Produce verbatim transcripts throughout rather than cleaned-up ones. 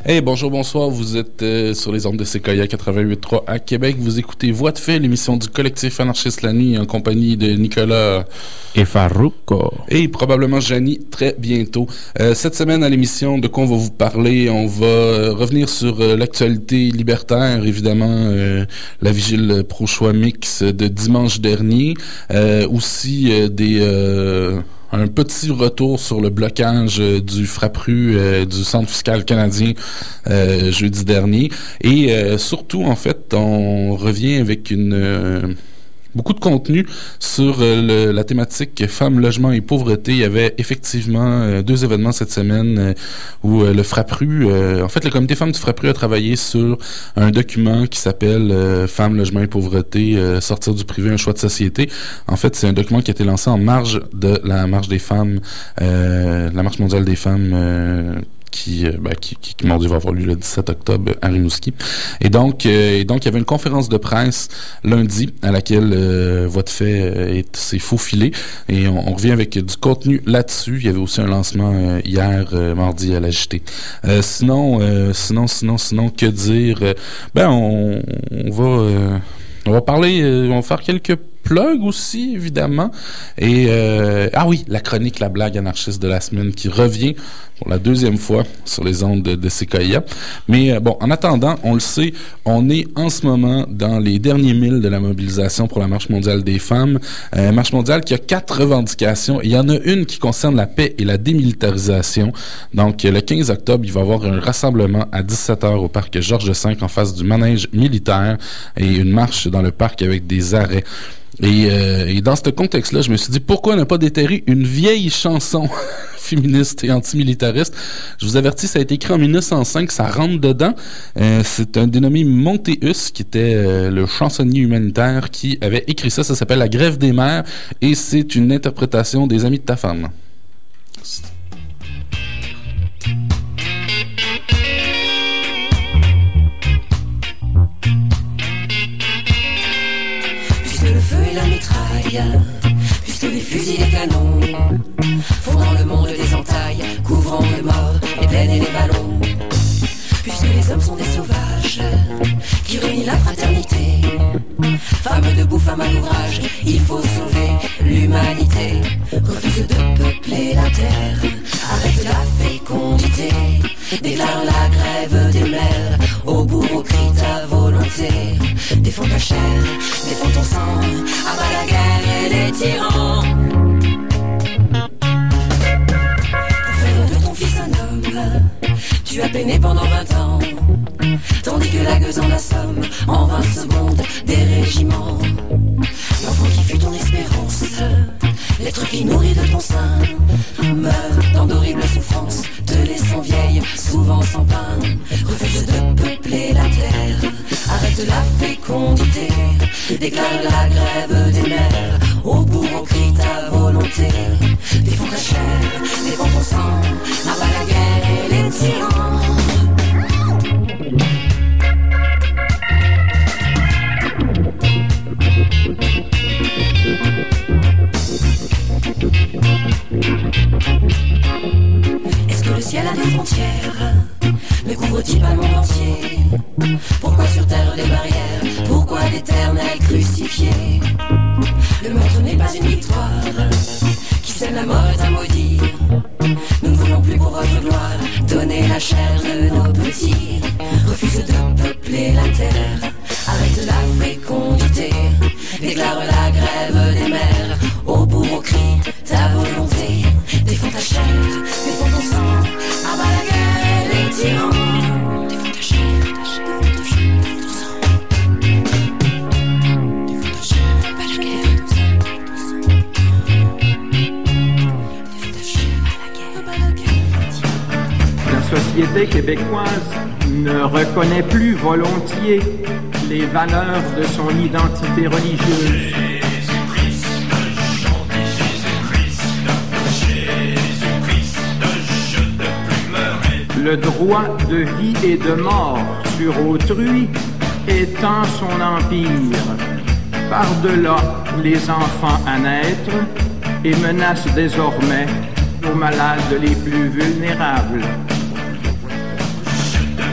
Hey, bonjour, bonsoir. Vous êtes euh, sur les ondes de Sequoia quatre-vingt-huit point trois à Québec. Vous écoutez Voix de fait, l'émission du collectif Anarchiste la nuit en compagnie de Nicolas et Farouko. Et probablement Janie très bientôt. Euh, cette semaine à l'émission, de quoi on va vous parler? On va euh, revenir sur euh, l'actualité libertaire, évidemment, euh, la vigile pro-choix mix de dimanche dernier. Euh, aussi euh, des... Euh, un petit retour sur le blocage euh, du Frappru euh, du Centre fiscal canadien euh, jeudi dernier. Et euh, surtout, en fait, on revient avec une... Euh, beaucoup de contenu sur euh, le, la thématique femmes, logement et pauvreté. Il y avait effectivement euh, deux événements cette semaine euh, où euh, le Frappru, euh, en fait le comité femmes du Frappru a travaillé sur un document qui s'appelle euh, Femmes, logement et pauvreté, euh, sortir du privé, un choix de société. En fait, c'est un document qui a été lancé en marge de la marche des femmes, euh, la marche mondiale des femmes euh, qui, euh, ben, qui, qui, qui, mon Dieu, va avoir lieu le dix-sept octobre à Rimouski. Et donc, euh, et donc, il y avait une conférence de presse lundi à laquelle euh, Voix de fait euh, s'est faufilé. Et on, on revient avec du contenu là-dessus. Il y avait aussi un lancement euh, hier, euh, mardi, à la J T. Euh, sinon, euh, sinon, sinon, sinon, que dire? Euh, ben, on, on va... Euh, on va parler... Euh, on va faire quelques plug aussi, évidemment. Et, euh, ah oui, la chronique La Blague anarchiste de la semaine qui revient pour la deuxième fois sur les ondes de, de Sequoia. Mais euh, bon, en attendant, on le sait, on est en ce moment dans les derniers milles de la mobilisation pour la Marche mondiale des femmes. Euh, Marche mondiale qui a quatre revendications. Il y en a une qui concerne la paix et la démilitarisation. Donc, le quinze octobre, il va y avoir un rassemblement à dix-sept heures au parc Georges V en face du manège militaire et une marche dans le parc avec des arrêts. Et, euh, et dans ce contexte-là, je me suis dit, pourquoi ne pas déterrer une vieille chanson féministe et antimilitariste? Je vous avertis, ça a été écrit en mille neuf cent cinq, ça rentre dedans. Euh, c'est un dénommé Montéus, qui était euh, le chansonnier humanitaire, qui avait écrit ça. Ça s'appelle La Grève des mères, et c'est une interprétation des Amis de ta femme. Puisque les fusils et canons font dans le monde des entailles, couvrant de morts les plaines et les ballons. Puisque les hommes sont des sauvages qui réunissent la fraternité, femmes debout, femmes à l'ouvrage, il faut sauver l'humanité. Refuse de peupler la terre, arrête la fécondité, déclare la grève des mères, au bourreau crie ta volonté. Défends ta chair, défends ton sang, abat la guerre et les tyrans. Pour faire de ton fils un homme, tu as peiné pendant vingt ans, tandis que la gueuse en assomme en vingt secondes des régiments. L'enfant qui fut ton espérance, l'être qui nourrit de ton sein, meurt dans d'horribles souffrances, te laissant vieille, souvent sans pain. Refuse de peupler la terre, arrête la fécondité, déclare la grève des mères, au bourreau crie ta volonté. Défends ta chair, défends ton sang, abat la guerre et les tyrans. Est-ce que le ciel a des frontières? Ne couvre-t-il pas le monde entier? Pourquoi sur terre des barrières? Pourquoi l'éternel crucifié? Le meurtre n'est pas une victoire, qui sème la mort est un maudit. Nous ne voulons plus pour votre gloire donner la chair de nos petits. Refuse de peupler la terre, arrête la fécondité, déclare la grève des mères, au bourreau crie ta volonté. Défends ta chair, défends ton sang, abat la guerre et les tyrans. Défends ta chair, défends ta chair, défends ta chair, défends ton sang. Défends ta chair, abat la guerre, défends ton sang. Défends ta chair, abat la guerre, abat la guerre. La société québécoise ne reconnaît plus volontiers les valeurs de son identité religieuse. Le droit de vie et de mort sur autrui étend son empire par-delà les enfants à naître et menace désormais nos malades les plus vulnérables.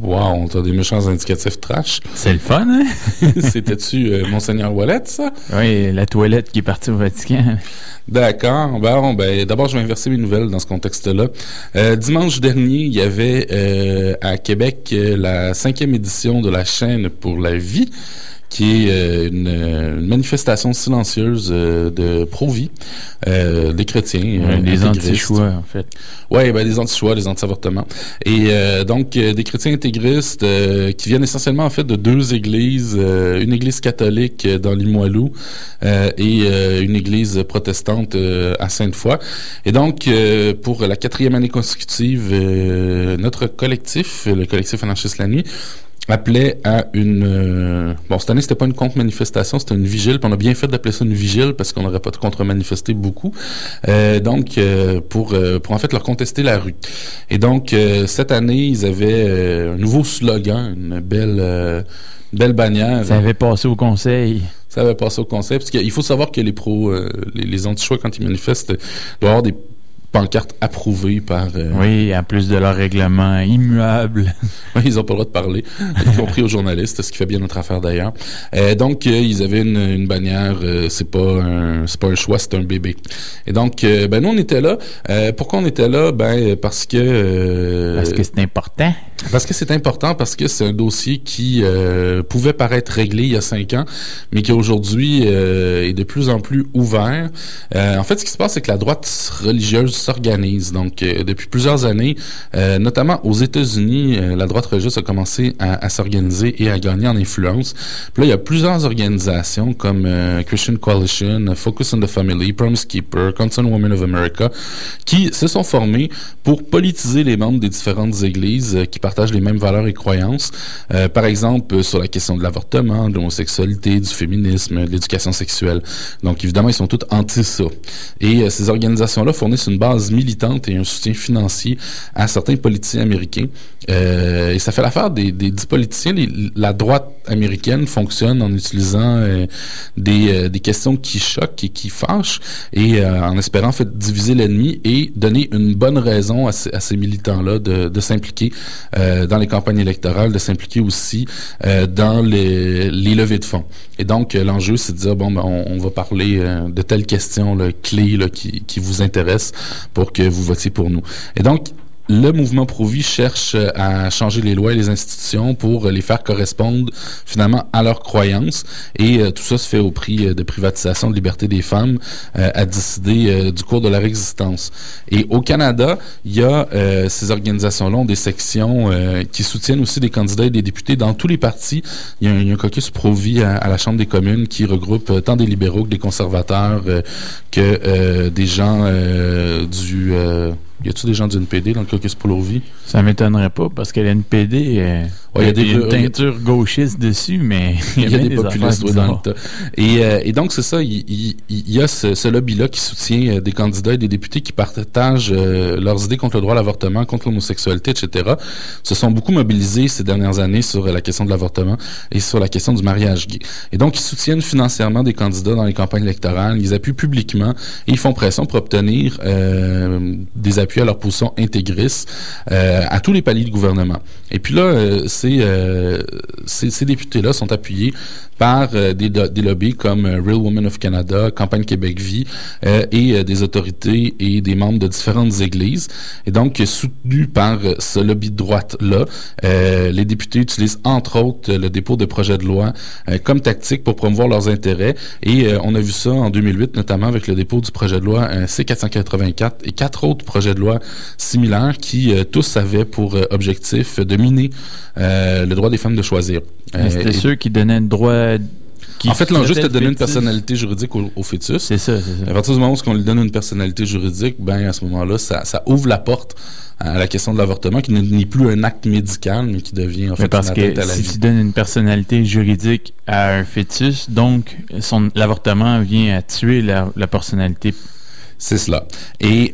Wow, t'as des méchants indicatifs trash. C'est le fun, hein? C'était-tu euh, Monseigneur Wallet, ça? Oui, la toilette qui est partie au Vatican. D'accord. Bon, ben, d'abord, je vais inverser mes nouvelles dans ce contexte-là. Euh, dimanche dernier, il y avait euh, à Québec euh, la cinquième édition de la Chaîne pour la vie, qui est euh, une, une manifestation silencieuse euh, de pro-vie, euh, des chrétiens. Euh, euh, des anti-choix, en fait. Oui, ben, des anti-choix, des anti-avortements. Et euh, donc, euh, des chrétiens intégristes euh, qui viennent essentiellement, en fait, de deux églises. Euh, une église catholique euh, dans Limoilou euh, et euh, une église protestante euh, à Sainte-Foy. Et donc, euh, pour la quatrième année consécutive, euh, notre collectif, le collectif Anarchiste la nuit, appelait à une... Euh, bon, cette année, c'était pas une contre-manifestation, c'était une vigile. Puis on a bien fait d'appeler ça une vigile parce qu'on n'aurait pas contre-manifesté beaucoup. Euh, donc, euh, pour, euh, pour en fait leur contester la rue. Et donc, euh, cette année, ils avaient euh, un nouveau slogan, une belle, euh, belle bannière. Ça avait passé au conseil. Ça avait passé au conseil. Parce qu'il faut savoir que les pros, euh, les, les anti-choix, quand ils manifestent, doivent avoir des pancartes approuvées par... Euh... Oui, en plus de leur règlement immuable. Oui, ils n'ont pas le droit de parler, y compris aux journalistes, ce qui fait bien notre affaire d'ailleurs. Euh, donc, euh, ils avaient une, une bannière, euh, c'est pas un c'est pas un choix, c'est un bébé. Et donc, euh, ben nous, on était là. Euh, pourquoi on était là? Ben, parce que... Euh, parce que c'est important. Parce que c'est important, parce que c'est un dossier qui euh, pouvait paraître réglé il y a cinq ans, mais qui aujourd'hui euh, est de plus en plus ouvert. Euh, en fait, ce qui se passe, c'est que la droite religieuse s'organise. Donc, euh, depuis plusieurs années, euh, notamment aux États-Unis, euh, la droite religieuse a commencé à, à s'organiser et à gagner en influence. Puis là, il y a plusieurs organisations comme euh, Christian Coalition, Focus on the Family, Promise Keeper, Concerned Women of America, qui se sont formées pour politiser les membres des différentes églises euh, qui partagent les mêmes valeurs et croyances. Euh, par exemple, euh, sur la question de l'avortement, de l'homosexualité, du féminisme, de l'éducation sexuelle. Donc, évidemment, ils sont tous anti ça. Et euh, ces organisations-là fournissent une base militante et un soutien financier à certains politiciens américains. Euh, et ça fait l'affaire des, des dix politiciens. Les, la droite américaine fonctionne en utilisant euh, des, euh, des questions qui choquent et qui fâchent et euh, en espérant en fait diviser l'ennemi et donner une bonne raison à ces, à ces militants-là de, de s'impliquer euh, dans les campagnes électorales, de s'impliquer aussi euh, dans les, les levées de fonds. Et donc, euh, l'enjeu, c'est de dire, bon, ben, on, on va parler euh, de telles questions là, clés là, qui, qui vous intéressent pour que vous votiez pour nous. Et donc, le mouvement pro-vie cherche à changer les lois et les institutions pour les faire correspondre finalement à leurs croyances et euh, tout ça se fait au prix de privatisation de liberté des femmes euh, à décider euh, du cours de leur existence. Et au Canada, il y a euh, ces organisations-là ont des sections euh, qui soutiennent aussi des candidats et des députés dans tous les partis. Il y a un, il y a un caucus pro-vie à, à la Chambre des communes qui regroupe euh, tant des libéraux que des conservateurs euh, que euh, des gens euh, du... Euh, y a-t-il des gens du N P D dans le caucus pro-vie? Ça m'étonnerait pas, parce que l'N P D, euh, ouais, il y a, des, y a une teinture gauchiste dessus, mais il y a, il y a des, des populistes ouais, dans le tas. Et, euh, et donc, c'est ça, il, il, il y a ce, ce lobby-là qui soutient euh, des candidats et des députés qui partagent euh, leurs idées contre le droit à l'avortement, contre l'homosexualité, et cetera. Se sont beaucoup mobilisés ces dernières années sur la question de l'avortement et sur la question du mariage gay. Et donc, ils soutiennent financièrement des candidats dans les campagnes électorales, ils appuient publiquement et ils font pression pour obtenir euh, des appuis à leur position intégriste euh, à tous les paliers du gouvernement. Et puis là, euh, ces, euh, ces, ces députés-là sont appuyés par euh, des, des lobbies comme euh, Real Women of Canada, Campagne Québec Vie euh, et euh, des autorités et des membres de différentes églises. Et donc, soutenus par euh, ce lobby de droite-là, euh, les députés utilisent entre autres le dépôt de projets de loi euh, comme tactique pour promouvoir leurs intérêts. Et euh, on a vu ça en deux mille huit, notamment avec le dépôt du projet de loi euh, C quatre cent quatre-vingt-quatre et quatre autres projets de loi similaires qui euh, tous avaient pour euh, objectif de miner euh, le droit des femmes de choisir. Euh, c'était et... ceux qui donnaient le droit... Qui en fait, l'enjeu, c'était de donner une personnalité juridique au, au fœtus. C'est ça, c'est ça. À partir du moment où on lui donne une personnalité juridique, ben à ce moment-là, ça, ça ouvre la porte à la question de l'avortement, qui n'est plus un acte médical, mais qui devient en fait mais parce une que atteinte à la si vie. tu donnes une personnalité juridique à un fœtus, donc son, l'avortement vient à tuer la, la personnalité. C'est cela. Et,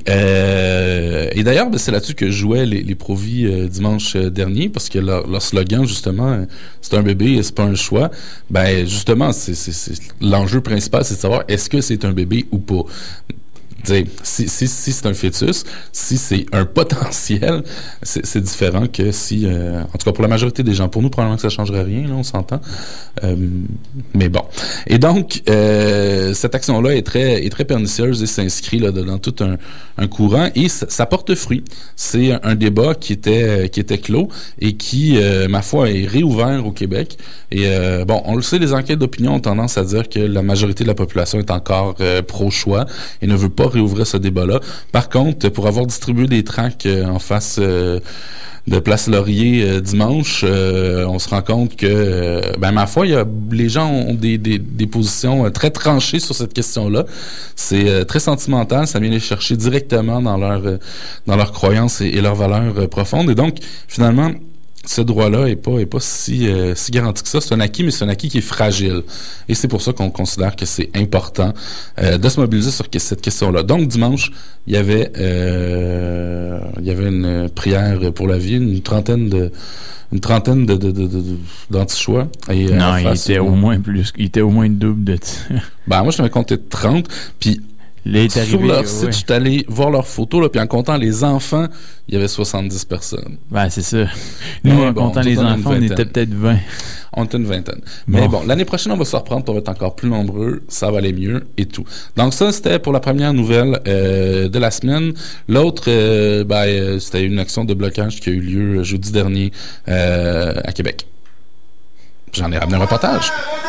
euh, et d'ailleurs, ben, c'est là-dessus que jouaient les, les pro-vie euh, dimanche dernier, parce que leur, leur slogan, justement, c'est un bébé et c'est pas un choix. Ben, justement, c'est, c'est, c'est l'enjeu principal, c'est de savoir est-ce que c'est un bébé ou pas. dire, si, si, si c'est un fœtus, si c'est un potentiel, c'est, c'est différent que si, euh, en tout cas pour la majorité des gens, pour nous probablement que ça changerait rien, là, on s'entend. Euh, mais bon. Et donc, euh, cette action-là est très, est très pernicieuse et s'inscrit là, dans tout un, un courant et ça, ça porte fruit. C'est un, un débat qui était, qui était clos et qui, euh, ma foi, est réouvert au Québec. Et euh, bon, on le sait, les enquêtes d'opinion ont tendance à dire que la majorité de la population est encore euh, pro-choix et ne veut pas réouvrir ce débat-là. Par contre, pour avoir distribué des tracts euh, en face euh, de Place Laurier euh, dimanche, euh, on se rend compte que, euh, ben ma foi, il y a, les gens ont des, des, des positions euh, très tranchées sur cette question-là. C'est euh, très sentimental, ça vient les chercher directement dans leur euh, dans leurs croyances et, et leurs valeurs euh, profondes. Et donc, finalement, ce droit-là est pas est pas si euh, si garanti que ça. C'est un acquis, mais c'est un acquis qui est fragile. Et c'est pour ça qu'on considère que c'est important euh, de se mobiliser sur cette question-là. Donc dimanche, il y avait euh, il y avait une prière pour la vie, une trentaine de une trentaine de, de, de, de d'anti-choix. Et, non, euh, il était au moins plus, il était au moins double de. Ben moi je t'avais compté trente, puis arrivé, sur leur site, ouais. je suis allé voir leurs photos, là, puis en comptant les enfants, il y avait soixante-dix personnes. Ben, c'est ça. Nous, Mais en bon, comptant les enfants, on était peut-être vingt. On était une vingtaine. Bon. Mais bon, l'année prochaine, on va se reprendre pour être encore plus nombreux. Ça va aller mieux et tout. Donc ça, c'était pour la première nouvelle euh, de la semaine. L'autre, euh, ben, euh, c'était une action de blocage qui a eu lieu jeudi dernier euh, à Québec. J'en ai ramené un reportage.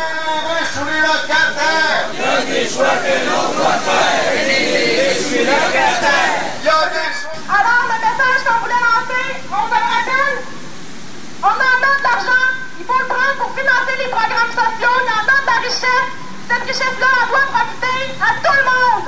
Alors, le message qu'on voulait lancer, on se le rappelle, on en a de l'argent, il faut le prendre pour financer les programmes sociaux, il y en a de la richesse. Cette richesse-là, elle doit profiter à tout le monde.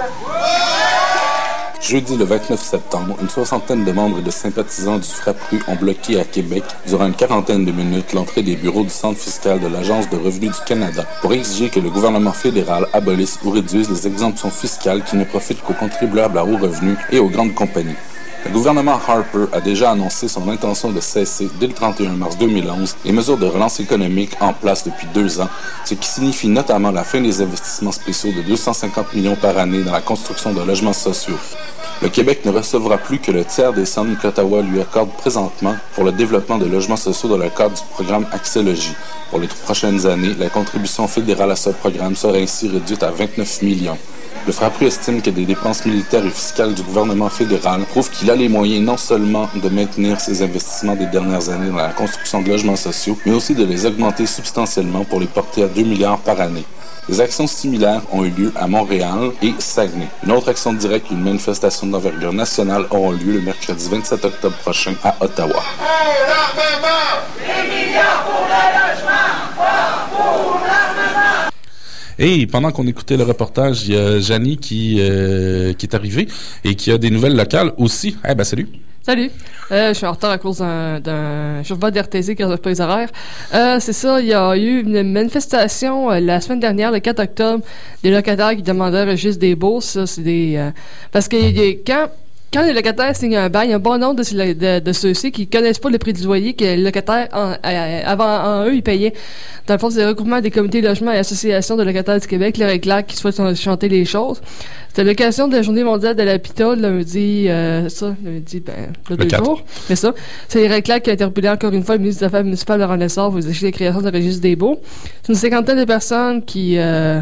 Jeudi le vingt-neuf septembre, une soixantaine de membres et de sympathisants du Frappru ont bloqué à Québec, durant une quarantaine de minutes, l'entrée des bureaux du centre fiscal de l'Agence de revenus du Canada pour exiger que le gouvernement fédéral abolisse ou réduise les exemptions fiscales qui ne profitent qu'aux contribuables à haut revenu et aux grandes compagnies. Le gouvernement Harper a déjà annoncé son intention de cesser, dès le trente et un mars deux mille onze, les mesures de relance économique en place depuis deux ans, ce qui signifie notamment la fin des investissements spéciaux de deux cent cinquante millions par année dans la construction de logements sociaux. Le Québec ne recevra plus que le tiers des sommes qu'Ottawa lui accorde présentement pour le développement de logements sociaux dans le cadre du programme Accès-Logis. Pour les trois prochaines années, la contribution fédérale à ce programme sera ainsi réduite à vingt-neuf millions. Le Frappru estime que des dépenses militaires et fiscales du gouvernement fédéral prouvent qu'il a les moyens non seulement de maintenir ses investissements des dernières années dans la construction de logements sociaux, mais aussi de les augmenter substantiellement pour les porter à deux milliards par année. Des actions similaires ont eu lieu à Montréal et Saguenay. Une autre action directe et une manifestation d'envergure nationale auront lieu le mercredi vingt-sept octobre prochain à Ottawa. Pour l'armement! Des millions pour le logement! Pas pour l'armement! Et pendant qu'on écoutait le reportage, il y a Janie qui, euh, qui est arrivée et qui a des nouvelles locales aussi. Eh ben salut! Salut! Euh, je suis en retard à cause d'un, d'un chauffeur d'R T C qui n'a pas les horaires. Euh, c'est ça, il y a eu une manifestation euh, la semaine dernière, le quatre octobre, des locataires qui demandaient un registre des bourses. Ça, c'est des... Euh, parce que y a, quand... Quand les locataires signent un bail, il y a un bon nombre de, de, de ceux-ci qui connaissent pas le prix du loyer que les locataires, en, euh, avant en eux, ils payaient. Dans le fond, c'est le regroupement des comités de logement et associations de locataires du Québec, les réclacs, qui souhaitent chanter les choses. C'était l'occasion de la journée mondiale de l'habitat, lundi, euh, ça, lundi, ben, le deux jours. C'est ça. C'est les réclacs qui a interpellé encore une fois le ministre des Affaires municipales, Laurent Lessard, pour exiger la création de registre des baux. C'est une cinquantaine de personnes qui, euh,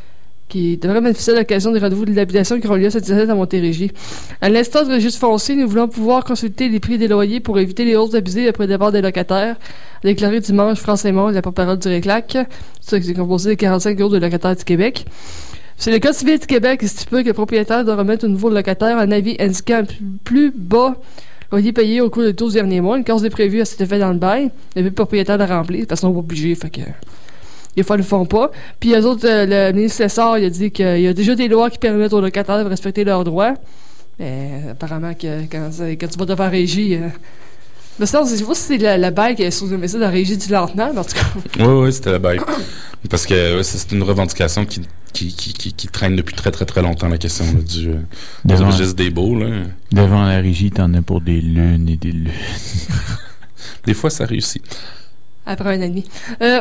qui devraient bénéficier de l'occasion des rendez-vous de l'habitation qui auront lieu cette dix-sept à Montérégie. À l'instant du registre foncier, nous voulons pouvoir consulter les prix des loyers pour éviter les hausses abusées après le départ des locataires, a déclaré dimanche France Raymond, la porte-parole du Réclac. C'est c'est composé de quarante-cinq euros de locataires du Québec. C'est le Code civil du Québec qui stipule que le propriétaire doit remettre au nouveau locataire un avis indiquant un plus bas loyer payé au cours des douze derniers mois. Une cause est prévue à cet effet dans le bail. Le propriétaire de remplir, parce qu'ils sont pas obligés, fait que... Des fois, ils le font pas. Puis, eux autres, euh, le ministre Lessard, il a dit qu'il y a déjà des lois qui permettent aux locataires de respecter leurs droits. Mais apparemment, que quand, quand tu vas devant la régie... Euh, mais sinon, je sais pas si c'est la, la baille qui est sous le ça de la régie du lentement, mais en tout cas... Oui, oui, c'était la baille. Parce que ouais, c'est une revendication qui, qui, qui, qui, qui traîne depuis très, très, très longtemps, la question là, du, du registre des baux. Là. Devant la régie, t'en as pour des lunes et des lunes. Des fois, ça réussit. Après un an et demi. Euh,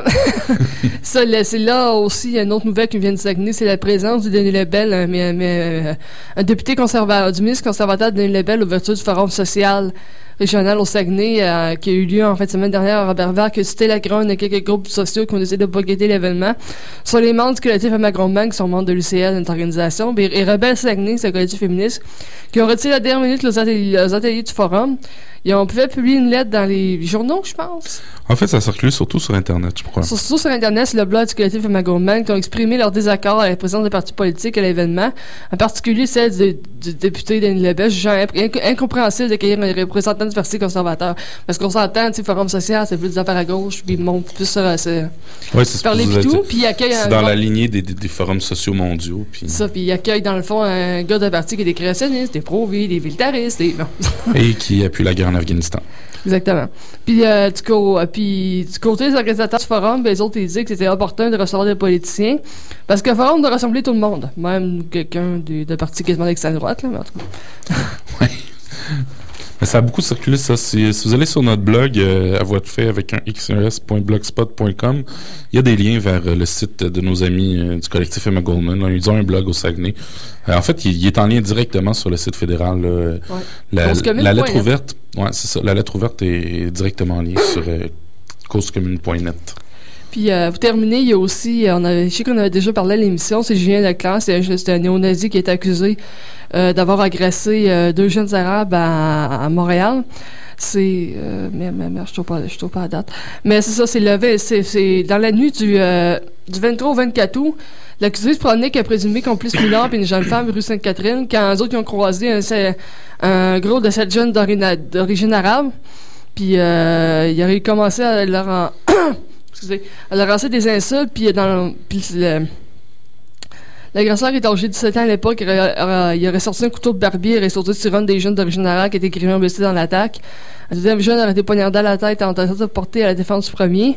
ça, là, c'est là aussi, il y a une autre nouvelle qui vient de Saguenay, c'est la présence de Denis Lebel, un, mais, mais, un député conservateur, du ministre conservateur Denis Lebel, l'ouverture du Forum social régional au Saguenay, euh, qui a eu lieu en fin de semaine dernière à Robertval, qui a cité la grogne de quelques groupes sociaux qui ont décidé de boycotter l'événement. Sur les membres du collectif Amagrondbank, qui sont membres de l'U C L, notre organisation, et Rebelle Saguenay, c'est un collectif féministe, qui ont retiré à la dernière minute les ateliers, les ateliers du forum. Ils ont pu publier une lettre dans les journaux, je pense. En fait, ça circule surtout sur Internet, je crois. Surtout sur Internet, c'est le blog du collectif Amagrondbank qui ont exprimé leur désaccord à la présence des partis politiques à l'événement, en particulier celle du, du député Denis Lebel, jugeant inc- incompréhensible d'accueillir un représentant du parti conservateur. Parce qu'on s'entend, tu sais, Forum social, c'est plus des affaires à gauche, puis ils montent plus sur euh, ouais, c'est parler pis tout, puis ils accueillent... C'est dans la lignée des, des, des forums sociaux mondiaux. Pis... Ça, puis ils accueillent dans le fond un gars d'un parti qui est des créationnistes, des pro-vie, des militaristes, des... Bon. Et qui appuie la guerre en Afghanistan. Exactement. Puis, euh, du, co- euh, puis du côté des organisateurs du forum, ben, les autres, ils disaient que c'était opportun de recevoir des politiciens, parce que le forum doit rassembler tout le monde, même quelqu'un de, de parti quasiment d'extrême droite, là, mais en tout cas. Oui. Mais ça a beaucoup circulé, ça. Si, si vous allez sur notre blog, euh, à voix de fait, avec un x r s point blogspot point com, il y a des liens vers euh, le site de nos amis euh, du collectif Emma Goldman. Là, ils ont un blog au Saguenay. Euh, en fait, il, il est en lien directement sur le site fédéral. Là. Ouais. La, la lettre ouverte, ouais, c'est ça. La lettre ouverte est directement en lien sur euh, causecommune point net. Puis, euh, pour terminer, il y a aussi, on avait, je sais qu'on avait déjà parlé à l'émission, c'est Julien Leclerc, c'est un, c'est un néo-nazi qui est accusé euh, d'avoir agressé euh, deux jeunes Arabes à, à Montréal. C'est, euh, merde, merde, merde, je trouve pas, je trouve pas la date. Mais c'est ça, c'est levé, c'est, c'est dans la nuit du, euh, du vingt-trois au vingt-quatre août, l'accusé se promenait qu'un présumé complice mineur puis une jeune femme rue Sainte-Catherine, quand eux autres ils ont croisé un, un gros de sept jeunes d'origine arabe, puis euh, il aurait commencé à leur en excusez, elle a lancé des insultes, puis dans puis le, l'agresseur qui était âgé de dix-sept ans à l'époque, il aurait, il aurait sorti un couteau de barbier, il aurait sorti sur un des jeunes d'origine arabe qui était grièvement blessé dans l'attaque. Un deuxième jeune aurait été poignardé à la tête en tentant de porter à la défense du premier.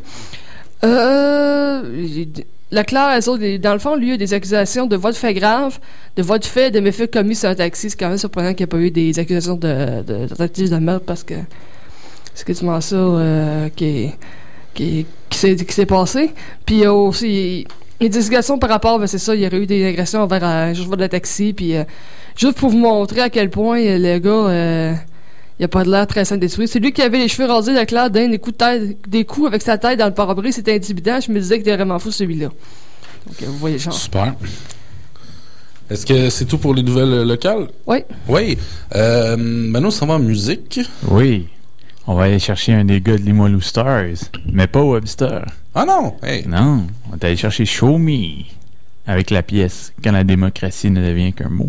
Euh, Leclerc, dans le fond, lui, il a des accusations de voies de fait grave, de voies de fait, de méfaits commis sur un taxi. C'est quand même surprenant qu'il n'y ait pas eu des accusations de, de, de tentative de meurtre, parce que c'est quasiment ça euh, qui est... Qui, qui, s'est, qui s'est passé. Puis il y a aussi les désignations par rapport, ben c'est ça, il y aurait eu des agressions envers un chauffeur de taxi, puis euh, juste pour vous montrer à quel point euh, le gars, euh, il a pas de l'air très sain d'esprit. C'est lui qui avait les cheveux rasés, le clair d'un des coups de tête, des coups avec sa tête dans le pare-brise, c'était intimidant. Je me disais qu'il était vraiment fou celui-là. Donc euh, vous voyez le genre. Super. Est-ce que c'est tout pour les nouvelles locales? Oui. Oui. Euh, maintenant, ça va en musique. Oui. On va aller chercher un des gars de Limoilou Stars, mais pas Webster. Ah non! Hey. Non, on va aller chercher Show Me, avec la pièce « Quand la démocratie ne devient qu'un mot ».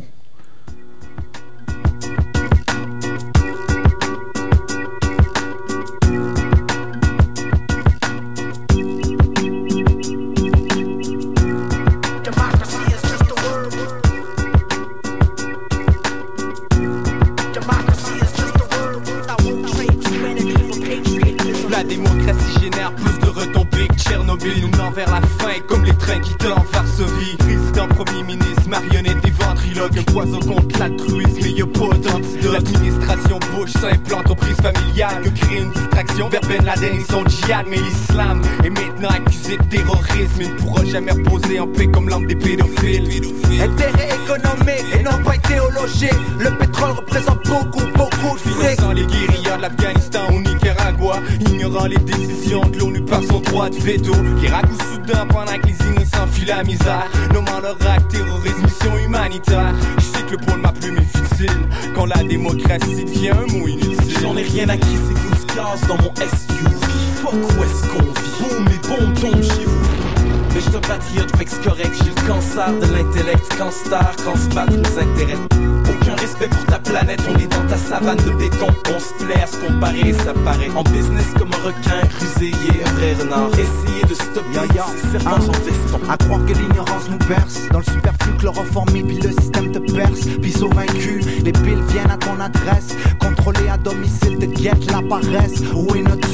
Nous mène vers la fin, comme les trains qui tendent Varsovie. Président, premier ministre, marionnette et ventriloque. Un poison contre l'altruisme, mais y'a pas d'antidote. L'administration Bush s'implante aux prises familiales. Que crée une distraction vers Ben Laden et son djihad. Mais l'islam est maintenant accusé de terrorisme. Il ne pourra jamais reposer en paix comme l'homme des pédophiles. Intérêt économique et non pas idéologique. Le pétrole représente beaucoup, beaucoup de fric. Finançant les guérillas de l'Afghanistan au Nicaragua. Ignorant les décisions de l'ONU par son droit de veto. Irak ou Soudan pendant que les innocents fuient la misère. Nommant leur acte terrorisme, mission humanitaire. Je sais que le poids de ma plume est futile quand la démocratie devient un mot inutile. J'en ai rien acquis, c'est douze places dans mon S U V. Fuck où est-ce qu'on vit? Boum, les bombes tombent chez vous. Mais je te patriote, fait que c'est correct. J'ai le cancer de l'intellect. Quand star, quand se battre nous intéresse. Aucun respect pour ta planète, on est dans ta savane de béton. On se plaît à se comparer, ça paraît. En business comme un requin, rusé, yeah, un vrai renard. Essayez de stopper, ya, ya, ces serpents en veston. À croire que l'ignorance nous berce. Dans le superflu chloroformé, puis le système te perce. Puis saut vaincu, les piles viennent à ton adresse. Contrôlé à domicile, te guette la paresse. Où est notre tu?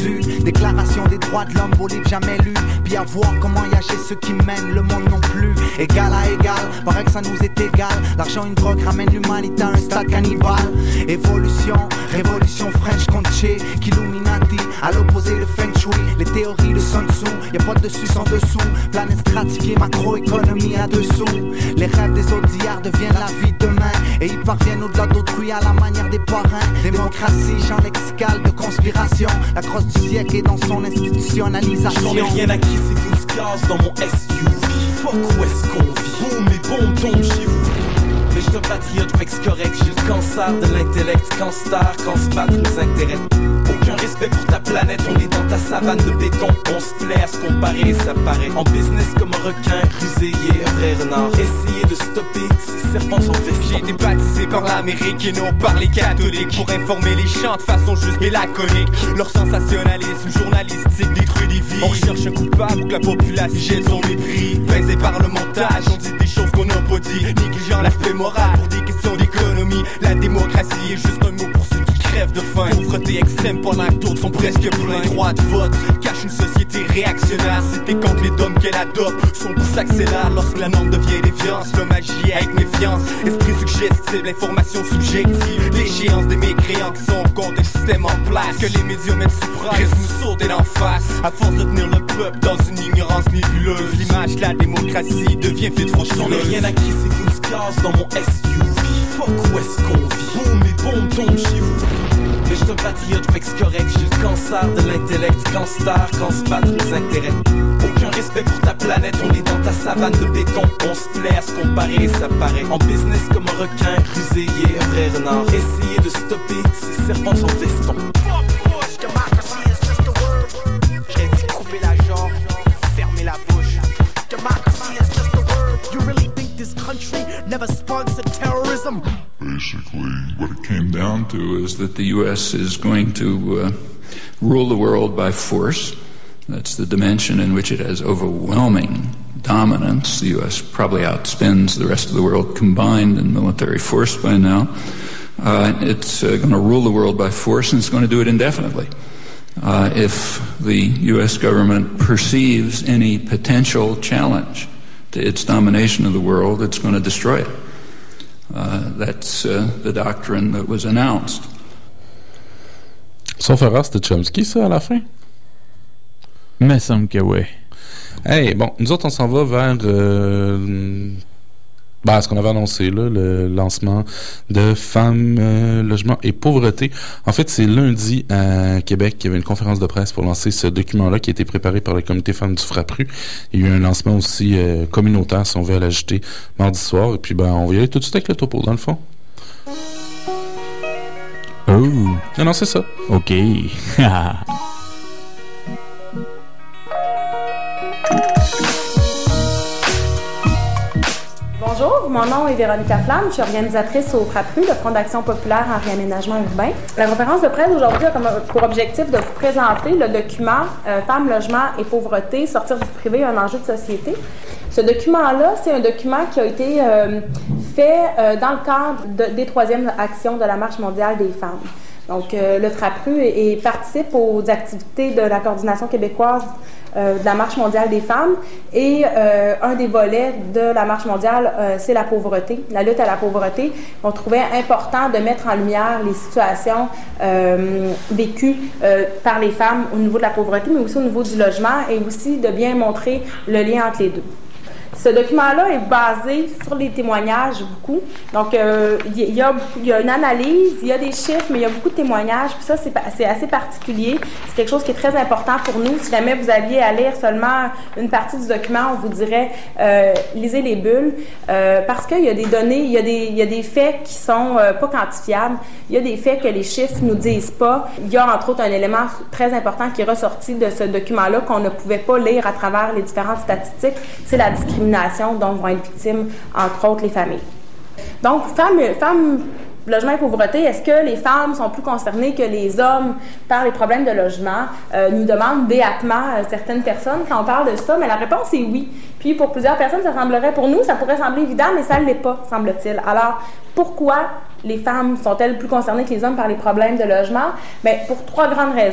Déclaration des droits de l'homme, beau livre jamais lu. Puis à voir comment y agir ceux qui mènent le monde non plus. Égal à égal, paraît que ça nous est égal. L'argent, une drogue ramène l'humanité à un stade cannibale. Évolution, révolution French contre Che, qu'Illuminati, à l'opposé le Feng Shui. Les théories de Sun Tzu, y'a pas de dessus sans dessous. Planète stratifiée, macroéconomie à dessous. Les rêves des autres d'hier deviennent la vie de demain. Et ils parviennent au-delà d'autrui à la manière des parrains. Démocratie, champ lexical de conspiration. La crosse du siècle est dans son institutionnalisation. J'en ai rien acquis, c'est tout ce casse dans mon S U V. Fuck où est-ce qu'on vit? Boum, mes bombes tombent chez vous. Mais j'suis un patriote, fait que c'est correct. J'ai le cancer de l'intellect. Quand star, quand se battre nos intérêts. Aucun respect pour ta planète, on est dans ta savane de béton. On se plaît à se comparer, ça paraît. En business comme un requin, rusé, un vrai renard. Essayer de stopper, ces serpents sont vestis. J'ai été baptisé par l'Amérique et non par les catholiques. Pour informer les chants de façon juste et laconique. Leur sensationnalisme journalistique détruit des vies. On recherche un coupable pour que la population jette son mépris. Baisé par le montage, on dit des choses qu'on n'a pas dit. Négligeant l'aspect moral pour des questions d'économie. La démocratie est juste un mot pour ceux qui crèvent de faim. Pauvreté extrême pendant que d'autres sont presque pleins. Droit de vote cache une société réactionnaire. Si t'es contre les dômes qu'elle adopte, son goût s'accélère lorsque la norme devient défiance. L'homme agit avec méfiance, esprit suggestible, information subjective. L'échéance des mécréants qui sont au compte d'un système en place. Que les médias mettent sous presse, nous sauter d'en face. À force de tenir le peuple dans une ignorance nébuleuse, l'image de la démocratie devient vite trop J'en ai rien acquis, c'est tout ce casse dans mon S U V. Fuck où est-ce qu'on vit? Boum, mes bombes tombent chez vous. Mais j'suis un patriote, fait que c'est correct. J'ai le cancer de l'intellect. Quand star, quand se battre nos intérêts. Aucun respect pour ta planète, on est dans ta savane de béton. On se plaît à se comparer, ça paraît. En business comme un requin, rusé, un vrai renard. Essayer de stopper ces serpents sans veston. J'aurais dit couper la jambe, fermer la bouche. Democracy is just a word. You really think this country never sponsored terrorism? Basically, what it came down to is that the U S is going to uh, rule the world by force. That's the dimension in which it has overwhelming dominance. The U S probably outspends the rest of the world combined in military force by now. Uh, it's uh, going to rule the world by force, and it's going to do it indefinitely. Uh, if the U S government perceives any potential challenge to its domination of the world, it's going to destroy it. Uh, that's uh, the doctrine that was announced. Sauf erreur, c'était Chomsky, ça, à la fin? Il me semble que oui. Hey, bon, nous autres, on s'en va vers euh, ben, ce qu'on avait annoncé, là, le lancement de Femmes, euh, Logement et Pauvreté. En fait, c'est lundi à Québec qu'il y avait une conférence de presse pour lancer ce document-là qui a été préparé par le comité Femmes du Frappru. Il y a eu un lancement aussi euh, communautaire, si on veut l'ajouter, mardi soir. Et puis, ben, on va y aller tout de suite avec le topo, dans le fond. Oh! Non, non, c'est ça. OK. Bonjour, mon nom est Véronica Flamme, je suis organisatrice au Frappru, le Front d'action populaire en réaménagement urbain. La conférence de presse aujourd'hui a comme pour objectif de vous présenter le document euh, Femmes, Logement et Pauvreté, sortir du privé, un enjeu de société. Ce document-là, c'est un document qui a été euh, fait euh, dans le cadre de, des troisièmes actions de la Marche mondiale des femmes. Donc, euh, le Frappru et, et participe aux activités de la coordination québécoise euh, de la Marche mondiale des femmes. Et euh, un des volets de la Marche mondiale, euh, c'est la pauvreté, la lutte à la pauvreté. On trouvait important de mettre en lumière les situations euh, vécues euh, par les femmes au niveau de la pauvreté, mais aussi au niveau du logement, et aussi de bien montrer le lien entre les deux. Ce document-là est basé sur les témoignages, beaucoup. Donc, euh, il y a, il y a une analyse, il y a des chiffres, mais il y a beaucoup de témoignages. Puis ça, c'est, c'est assez particulier. C'est quelque chose qui est très important pour nous. Si jamais vous aviez à lire seulement une partie du document, on vous dirait euh, lisez les bulles, euh, parce qu'il y a des données, il y a des, il y a des faits qui sont euh, pas quantifiables. Il y a des faits que les chiffres nous disent pas. Il y a entre autres un élément très important qui est ressorti de ce document-là qu'on ne pouvait pas lire à travers les différentes statistiques. C'est la discrimination dont vont être victimes, entre autres, les familles. Donc, femmes, femmes, logement et pauvreté, est-ce que les femmes sont plus concernées que les hommes par les problèmes de logement? Euh, nous demandent béatement euh, certaines personnes quand on parle de ça, mais la réponse est oui. Puis, pour plusieurs personnes, ça semblerait, pour nous, ça pourrait sembler évident, mais ça ne l'est pas, semble-t-il. Alors, pourquoi les femmes sont-elles plus concernées que les hommes par les problèmes de logement? Bien, pour trois grandes raisons.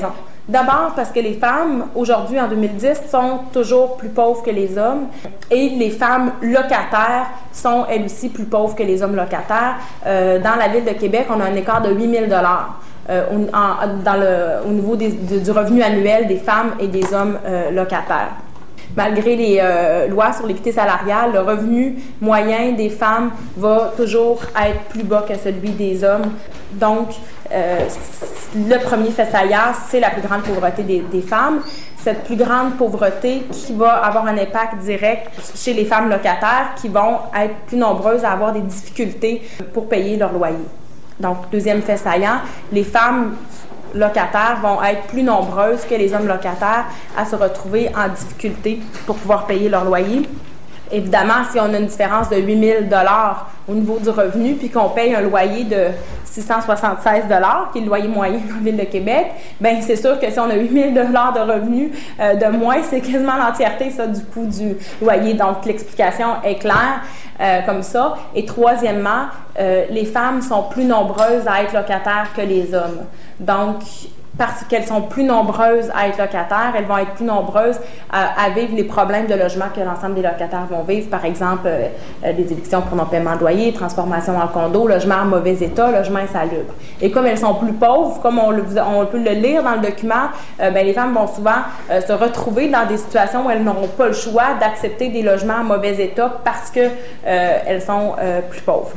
D'abord parce que les femmes, aujourd'hui, en deux mille dix, sont toujours plus pauvres que les hommes et les femmes locataires sont, elles aussi, plus pauvres que les hommes locataires. Euh, dans la ville de Québec, on a un écart de huit mille dollars euh, au, en, dans le, au niveau des, de, du revenu annuel des femmes et des hommes euh, locataires. Malgré les euh, lois sur l'équité salariale, le revenu moyen des femmes va toujours être plus bas que celui des hommes. Donc, euh, le premier fait saillant, c'est la plus grande pauvreté des, des femmes. Cette plus grande pauvreté qui va avoir un impact direct chez les femmes locataires qui vont être plus nombreuses à avoir des difficultés pour payer leur loyer. Donc, deuxième fait saillant, les femmes locataires vont être plus nombreuses que les hommes locataires à se retrouver en difficulté pour pouvoir payer leur loyer. Évidemment, si on a une différence de huit mille dollars au niveau du revenu, puis qu'on paye un loyer de six cent soixante-seize dollars, qui est le loyer moyen dans la ville de Québec, bien, c'est sûr que si on a huit mille dollars de revenus euh, de moins, c'est quasiment l'entièreté, ça, du coût du loyer. Donc, l'explication est claire euh, comme ça. Et troisièmement, euh, les femmes sont plus nombreuses à être locataires que les hommes. Donc, parce qu'elles sont plus nombreuses à être locataires, elles vont être plus nombreuses à, à vivre les problèmes de logement que l'ensemble des locataires vont vivre. Par exemple, euh, euh, des évictions pour non-paiement de loyer, transformation en condo, logement en mauvais état, logement insalubre. Et comme elles sont plus pauvres, comme on, le, on peut le lire dans le document, euh, ben, les femmes vont souvent euh, se retrouver dans des situations où elles n'auront pas le choix d'accepter des logements en mauvais état parce qu'elles euh, sont euh, plus pauvres.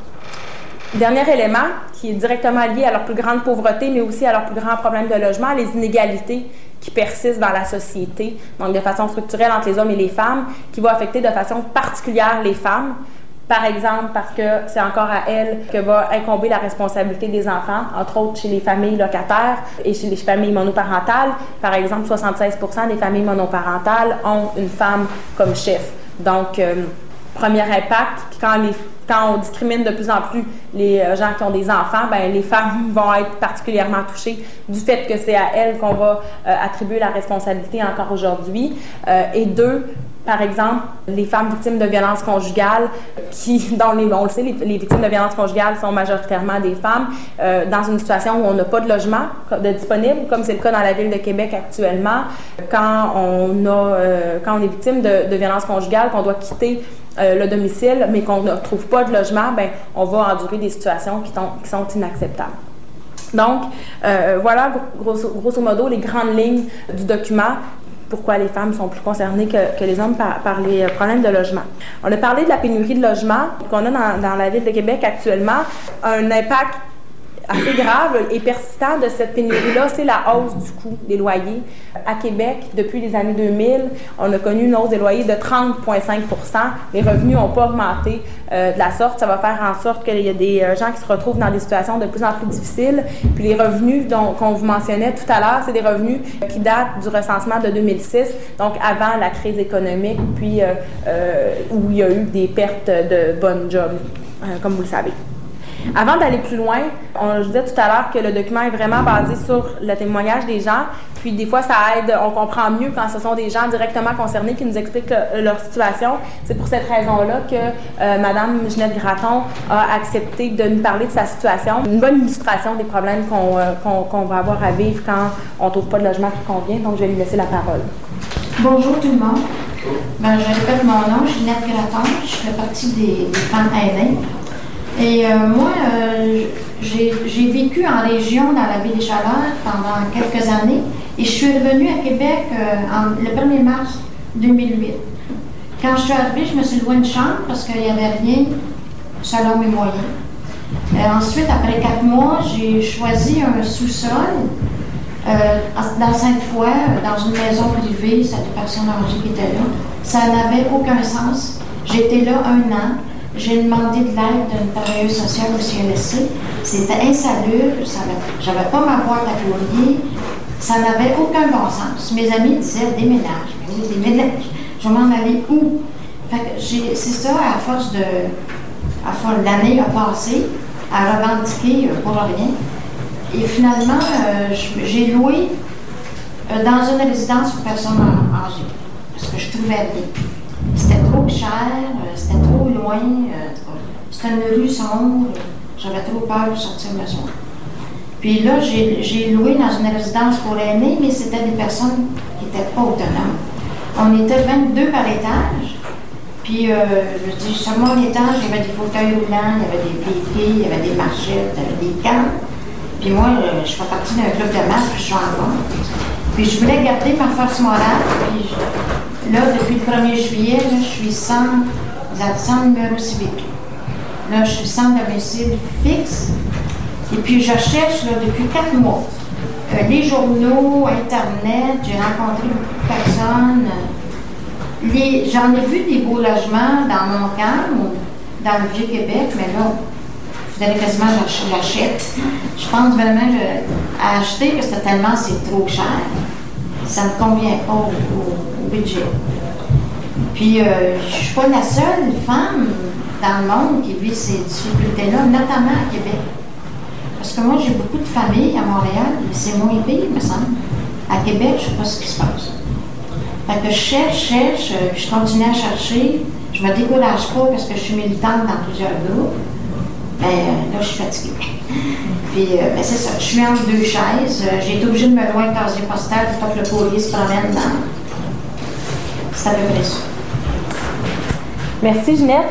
Dernier élément qui est directement lié à leur plus grande pauvreté, mais aussi à leur plus grand problème de logement, les inégalités qui persistent dans la société, donc de façon structurelle entre les hommes et les femmes, qui vont affecter de façon particulière les femmes. Par exemple, parce que c'est encore à elles que va incomber la responsabilité des enfants, entre autres chez les familles locataires et chez les familles monoparentales. Par exemple, soixante-seize pour cent des familles monoparentales ont une femme comme chef. Donc, euh, premier impact, quand les Quand on discrimine de plus en plus les gens qui ont des enfants, ben les femmes vont être particulièrement touchées du fait que c'est à elles qu'on va euh, attribuer la responsabilité encore aujourd'hui. Euh, et deux, par exemple, les femmes victimes de violences conjugales, qui, dans les, on le sait, les, les victimes de violences conjugales sont majoritairement des femmes, euh, dans une situation où on n'a pas de logement de disponible, comme c'est le cas dans la ville de Québec actuellement. Quand on, a, euh, quand on est victime de, de violences conjugales, qu'on doit quitter Euh, le domicile, mais qu'on ne trouve pas de logement, ben, on va endurer des situations qui, qui sont inacceptables. Donc, euh, voilà, grosso, grosso modo, les grandes lignes du document, pourquoi les femmes sont plus concernées que, que les hommes par, par les problèmes de logement. On a parlé de la pénurie de logement qu'on a dans, dans la ville de Québec actuellement. Un impact assez grave et persistant de cette pénurie-là, c'est la hausse du coût des loyers. À Québec, depuis les années deux mille, on a connu une hausse des loyers de trente virgule cinq pour cent. Les revenus n'ont pas augmenté euh, de la sorte. Ça va faire en sorte qu'il y a des euh, gens qui se retrouvent dans des situations de plus en plus difficiles. Puis les revenus dont, qu'on vous mentionnait tout à l'heure, c'est des revenus qui datent du recensement de deux mille six, donc avant la crise économique, puis euh, euh, où il y a eu des pertes de bonnes jobs, euh, comme vous le savez. Avant d'aller plus loin, on, je disais tout à l'heure que le document est vraiment basé sur le témoignage des gens, puis des fois ça aide, on comprend mieux quand ce sont des gens directement concernés qui nous expliquent le, leur situation. C'est pour cette raison-là que euh, Mme Ginette Gratton a accepté de nous parler de sa situation. Une bonne illustration des problèmes qu'on, euh, qu'on, qu'on va avoir à vivre quand on ne trouve pas de logement qui convient, donc je vais lui laisser la parole. Bonjour tout le monde. Ben, je répète mon nom, Ginette Gratton, je fais partie des, des femmes aidées. Et euh, moi, euh, j'ai, j'ai vécu en région dans la baie des Chaleurs pendant quelques années et je suis revenue à Québec euh, en, le premier mars deux mille huit. Quand je suis arrivée, je me suis louée une chambre parce qu'il n'y avait rien selon mes moyens. Euh, ensuite, après quatre mois, j'ai choisi un sous-sol euh, dans Sainte-Foy, dans une maison privée, c'était des personnes âgées qui étaient là. Ça n'avait aucun sens. J'étais là un an. J'ai demandé de l'aide d'une travailleuse sociale au C L S C. C'était insalubre, je n'avais pas ma boîte à courrier, ça n'avait aucun bon sens. Mes amis disaient déménage. Mais oui, déménage. Je m'en allais où? Fait que j'ai, c'est ça, à force de. À force, l'année a passé, à revendiquer pour rien. Et finalement, euh, j'ai loué euh, dans une résidence pour personnes âgées, parce que je trouvais bien. C'était trop cher, c'était trop loin, c'était une rue sombre, j'avais trop peur de sortir le soir. Puis là, j'ai, j'ai loué dans une résidence pour l'aîné, mais c'était des personnes qui n'étaient pas autonomes. On était vingt-deux par étage. Puis, euh, je dis, sur mon étage, il y avait des fauteuils roulants, il y avait des pieds, il y avait des marchettes, il y avait des cannes. Puis moi, je fais partie d'un club de masse, puis je suis en forme. Puis je voulais garder ma force morale. Puis je, là, depuis le premier juillet, là, je suis sans, sans numéro civique. Là, je suis sans domicile fixe. Et puis, je cherche là, depuis quatre mois. Euh, les journaux, Internet, j'ai rencontré beaucoup de personnes. Les, j'en ai vu des beaux logements dans mon camp, ou dans le Vieux-Québec, mais là, je dirais quasiment que j'achète. Je pense vraiment je, à acheter, parce que tellement c'est trop cher. Ça ne convient pas au, au, au budget. Puis, euh, je ne suis pas la seule femme dans le monde qui vit ces difficultés-là, notamment à Québec. Parce que moi, j'ai beaucoup de familles à Montréal, mais c'est moins pire, me semble. À Québec, je ne sais pas ce qui se passe. Fait que je cherche, cherche, euh, puis je continue à chercher. Je me décourage pas parce que je suis militante dans plusieurs groupes. Mais euh, là, je suis fatiguée. Puis, euh, ben, c'est ça. Je suis entre deux chaises. Euh, j'ai été obligée de me loin de casier postal pour pas que le courrier se promène dans. C'est à peu près ça. Merci, Ginette.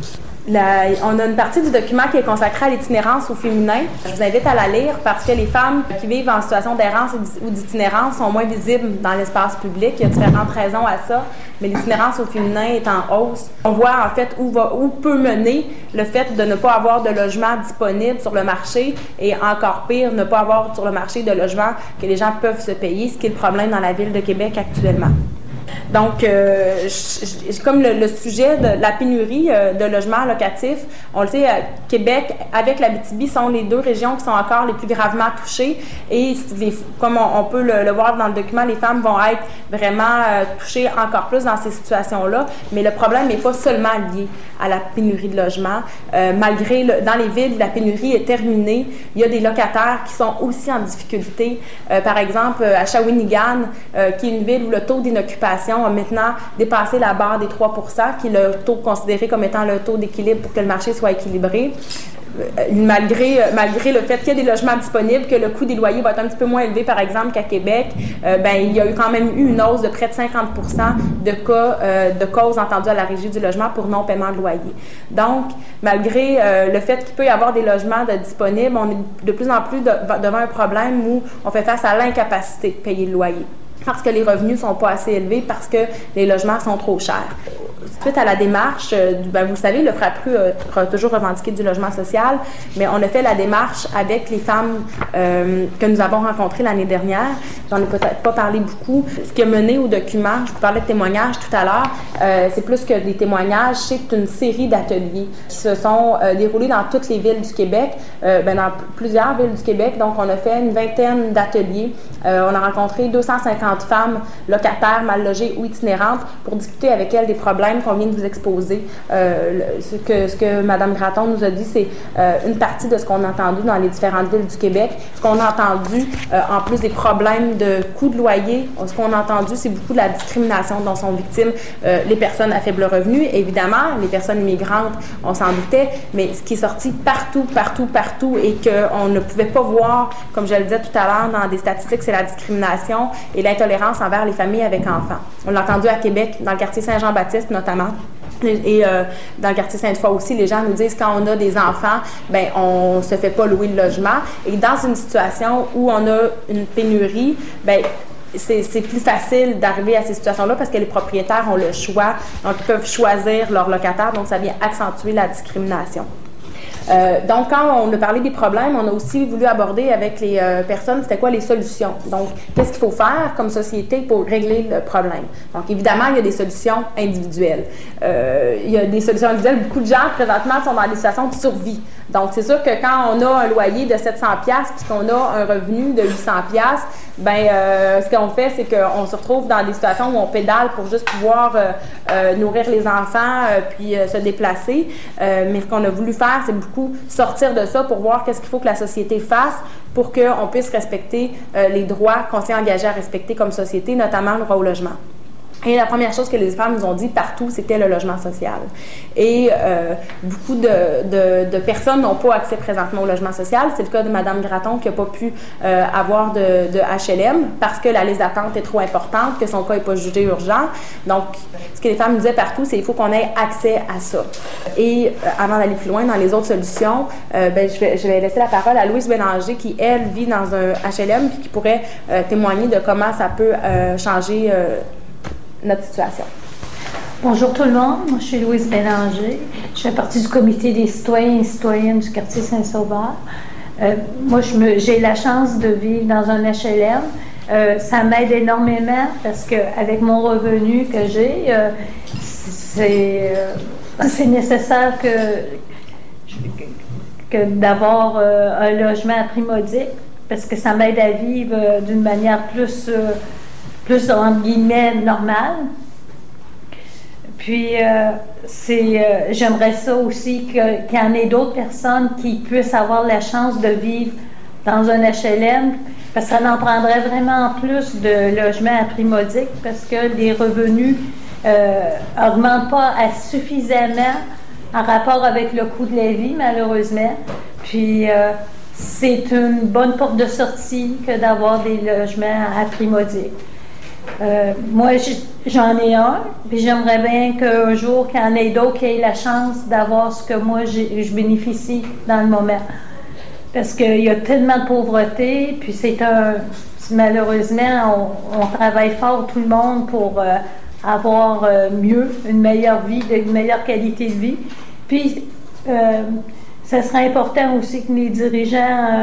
La, on a une partie du document qui est consacrée à l'itinérance au féminin. Je vous invite à la lire parce que les femmes qui vivent en situation d'errance ou d'itinérance sont moins visibles dans l'espace public. Il y a différentes raisons à ça, mais l'itinérance au féminin est en hausse. On voit en fait où, va, où peut mener le fait de ne pas avoir de logement disponible sur le marché et encore pire, ne pas avoir sur le marché de logements que les gens peuvent se payer, ce qui est le problème dans la ville de Québec actuellement. Donc, euh, je, je, comme le, le sujet de la pénurie euh, de logements locatifs, on le sait, euh, Québec avec l'Abitibi sont les deux régions qui sont encore les plus gravement touchées et les, comme on, on peut le, le voir dans le document, les femmes vont être vraiment euh, touchées encore plus dans ces situations-là, mais le problème n'est pas seulement lié à la pénurie de logements. Euh, malgré, le, dans les villes, la pénurie est terminée, il y a des locataires qui sont aussi en difficulté. Euh, par exemple, à Shawinigan, euh, qui est une ville où le taux d'inoccupation a maintenant dépassé la barre des trois pour cent, qui est le taux considéré comme étant le taux d'équilibre pour que le marché soit équilibré. Malgré, malgré le fait qu'il y a des logements disponibles, que le coût des loyers va être un petit peu moins élevé, par exemple, qu'à Québec, euh, ben, il y a eu quand même eu une hausse de près de cinquante pour cent de cas euh, de causes entendues à la Régie du logement pour non-paiement de loyer. Donc, malgré euh, le fait qu'il peut y avoir des logements de disponibles, on est de plus en plus de, devant un problème où on fait face à l'incapacité de payer le loyer. Parce que les revenus ne sont pas assez élevés, parce que les logements sont trop chers. Suite à la démarche, euh, ben vous savez, le FRAPRU a, a toujours revendiqué du logement social, mais on a fait la démarche avec les femmes euh, que nous avons rencontrées l'année dernière. J'en ai peut-être pas parlé beaucoup. Ce qui a mené au document, je vous parlais de témoignages tout à l'heure, euh, c'est plus que des témoignages, c'est une série d'ateliers qui se sont euh, déroulés dans toutes les villes du Québec, euh, ben dans plusieurs villes du Québec. Donc, on a fait une vingtaine d'ateliers. Euh, on a rencontré deux cent cinquante femmes locataires, mal logées ou itinérantes pour discuter avec elles des problèmes qu'on vient de vous exposer. Euh, le, ce que, ce que Mme Gratton nous a dit, c'est euh, une partie de ce qu'on a entendu dans les différentes villes du Québec. Ce qu'on a entendu, euh, en plus des problèmes de coûts de loyer, ce qu'on a entendu, c'est beaucoup de la discrimination dont sont victimes euh, les personnes à faible revenu. Évidemment, les personnes immigrantes, on s'en doutait, mais ce qui est sorti partout, partout, partout et qu'on ne pouvait pas voir, comme je le disais tout à l'heure dans des statistiques, c'est la discrimination et l'intolérance envers les familles avec enfants. On l'a entendu à Québec, dans le quartier Saint-Jean-Baptiste notamment. Et euh, dans le quartier Sainte-Foy aussi, les gens nous disent quand on a des enfants, ben on se fait pas louer le logement. Et dans une situation où on a une pénurie, ben c'est, c'est plus facile d'arriver à ces situations-là parce que les propriétaires ont le choix, donc ils peuvent choisir leur locataire, donc ça vient accentuer la discrimination. Euh, donc, quand on a parlé des problèmes, on a aussi voulu aborder avec les euh, personnes, c'était quoi les solutions. Donc, qu'est-ce qu'il faut faire comme société pour régler le problème? Donc, évidemment, il y a des solutions individuelles. Euh, il y a des solutions individuelles. Beaucoup de gens, présentement, sont dans des situations de survie. Donc, c'est sûr que quand on a un loyer de sept cents dollars puis qu'on a un revenu de huit cents dollars, ben euh, ce qu'on fait, c'est qu'on se retrouve dans des situations où on pédale pour juste pouvoir euh, euh, nourrir les enfants euh, puis euh, se déplacer. Euh, mais ce qu'on a voulu faire, c'est beaucoup sortir de ça pour voir qu'est-ce qu'il faut que la société fasse pour qu'on puisse respecter euh, les droits qu'on s'est engagé à respecter comme société, notamment le droit au logement. Et la première chose que les femmes nous ont dit partout, c'était le logement social. Et euh, beaucoup de, de, de personnes n'ont pas accès présentement au logement social. C'est le cas de Mme Gratton qui n'a pas pu euh, avoir de, de H L M parce que la liste d'attente est trop importante, que son cas n'est pas jugé urgent. Donc, ce que les femmes nous disaient partout, c'est qu'il faut qu'on ait accès à ça. Et euh, avant d'aller plus loin dans les autres solutions, euh, ben, je, vais, je vais laisser la parole à Louise Bélanger qui, elle, vit dans un H L M et qui pourrait euh, témoigner de comment ça peut euh, changer euh, notre situation. Bonjour tout le monde, moi je suis Louise Bélanger, je fais partie du comité des citoyens et citoyennes du quartier Saint-Sauveur. Euh, moi je me, j'ai la chance de vivre dans un H L M. Euh, ça m'aide énormément parce qu'avec mon revenu que j'ai, euh, c'est, euh, c'est nécessaire que, que d'avoir euh, un logement à prix modique parce que ça m'aide à vivre euh, d'une manière plus... Euh, plus, entre guillemets, normal. Puis, euh, c'est, euh, j'aimerais ça aussi que, qu'il y en ait d'autres personnes qui puissent avoir la chance de vivre dans un H L M, parce que ça en prendrait vraiment plus de logements à prix modique, parce que les revenus n'augmentent euh, pas à suffisamment en rapport avec le coût de la vie, malheureusement. Puis, euh, c'est une bonne porte de sortie que d'avoir des logements à prix modique. Euh, moi, j'en ai un, puis j'aimerais bien qu'un jour, qu'il y en ait d'autres qui aient la chance d'avoir ce que moi, j'ai, je bénéficie dans le moment. Parce qu'il y a tellement de pauvreté, puis c'est un... Malheureusement, on, on travaille fort, tout le monde, pour euh, avoir euh, mieux, une meilleure vie, une meilleure qualité de vie. Puis, euh, ça serait important aussi que les dirigeants... Euh,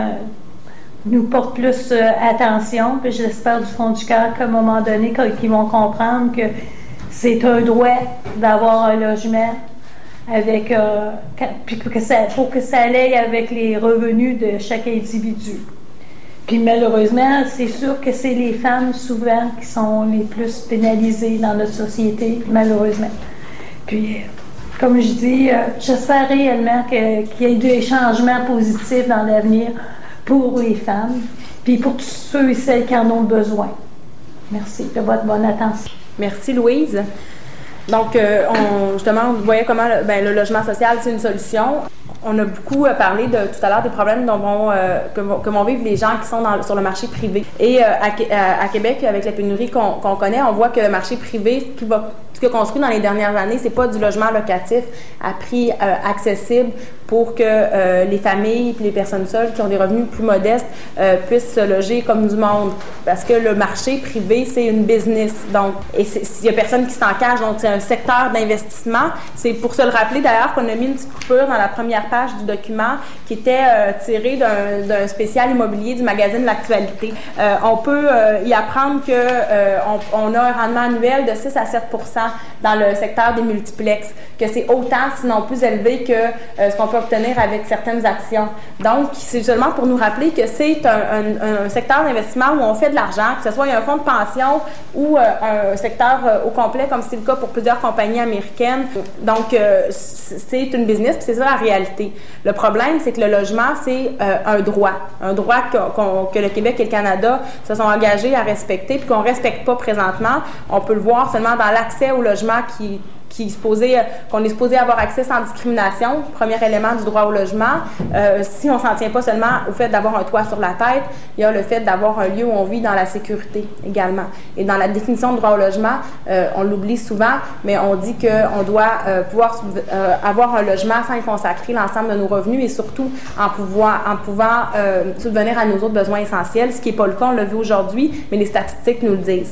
nous portent plus euh, attention, puis j'espère du fond du cœur qu'à un moment donné, qu'ils vont comprendre que c'est un droit d'avoir un logement avec, euh, puis que ça, pour que ça aille avec les revenus de chaque individu. Puis malheureusement, c'est sûr que c'est les femmes souvent qui sont les plus pénalisées dans notre société, malheureusement. Puis, comme je dis, euh, j'espère réellement que, qu'il y ait des changements positifs dans l'avenir pour les femmes, puis pour tous ceux et celles qui en ont besoin. Merci de votre bonne attention. Merci, Louise. Donc, euh, on, justement, vous voyez comment ben, le logement social, c'est une solution. On a beaucoup euh, parlé de, tout à l'heure des problèmes dont vont, euh, que, vont, que vont vivre les gens qui sont dans, sur le marché privé. Et euh, à, à, à Québec, avec la pénurie qu'on, qu'on connaît, on voit que le marché privé qui va ce qui a construit dans les dernières années, c'est pas du logement locatif à prix euh, accessible pour que euh, les familles et les personnes seules qui ont des revenus plus modestes euh, puissent se loger comme du monde. Parce que le marché privé, c'est une business. Donc, et il y a personne qui s'en cache. Donc, c'est un secteur d'investissement. C'est pour se le rappeler d'ailleurs qu'on a mis une petite coupure dans la première page du document qui était euh, tirée d'un, d'un spécial immobilier du magazine L'Actualité. Euh, on peut euh, y apprendre que euh, on, on a un rendement annuel de six à sept pour cent dans le secteur des multiplexes, que c'est autant, sinon plus élevé que euh, ce qu'on peut obtenir avec certaines actions. Donc, c'est seulement pour nous rappeler que c'est un, un, un secteur d'investissement où on fait de l'argent, que ce soit un fonds de pension ou euh, un secteur euh, au complet, comme c'est le cas pour plusieurs compagnies américaines. Donc, euh, c'est une business, puis c'est ça la réalité. Le problème, c'est que le logement, c'est euh, un droit. Un droit que, qu'on, que le Québec et le Canada se sont engagés à respecter, puis qu'on ne respecte pas présentement. On peut le voir seulement dans l'accès au logement qui, qui est supposé, qu'on est supposé avoir accès sans discrimination, premier élément du droit au logement. Euh, si on ne s'en tient pas seulement au fait d'avoir un toit sur la tête, il y a le fait d'avoir un lieu où on vit dans la sécurité également. Et dans la définition de droit au logement, euh, on l'oublie souvent, mais on dit qu'on doit euh, pouvoir euh, avoir un logement sans y consacrer l'ensemble de nos revenus et surtout en, pouvoir, en pouvant euh, subvenir à nos autres besoins essentiels, ce qui n'est pas le cas, on l'a vu aujourd'hui, mais les statistiques nous le disent.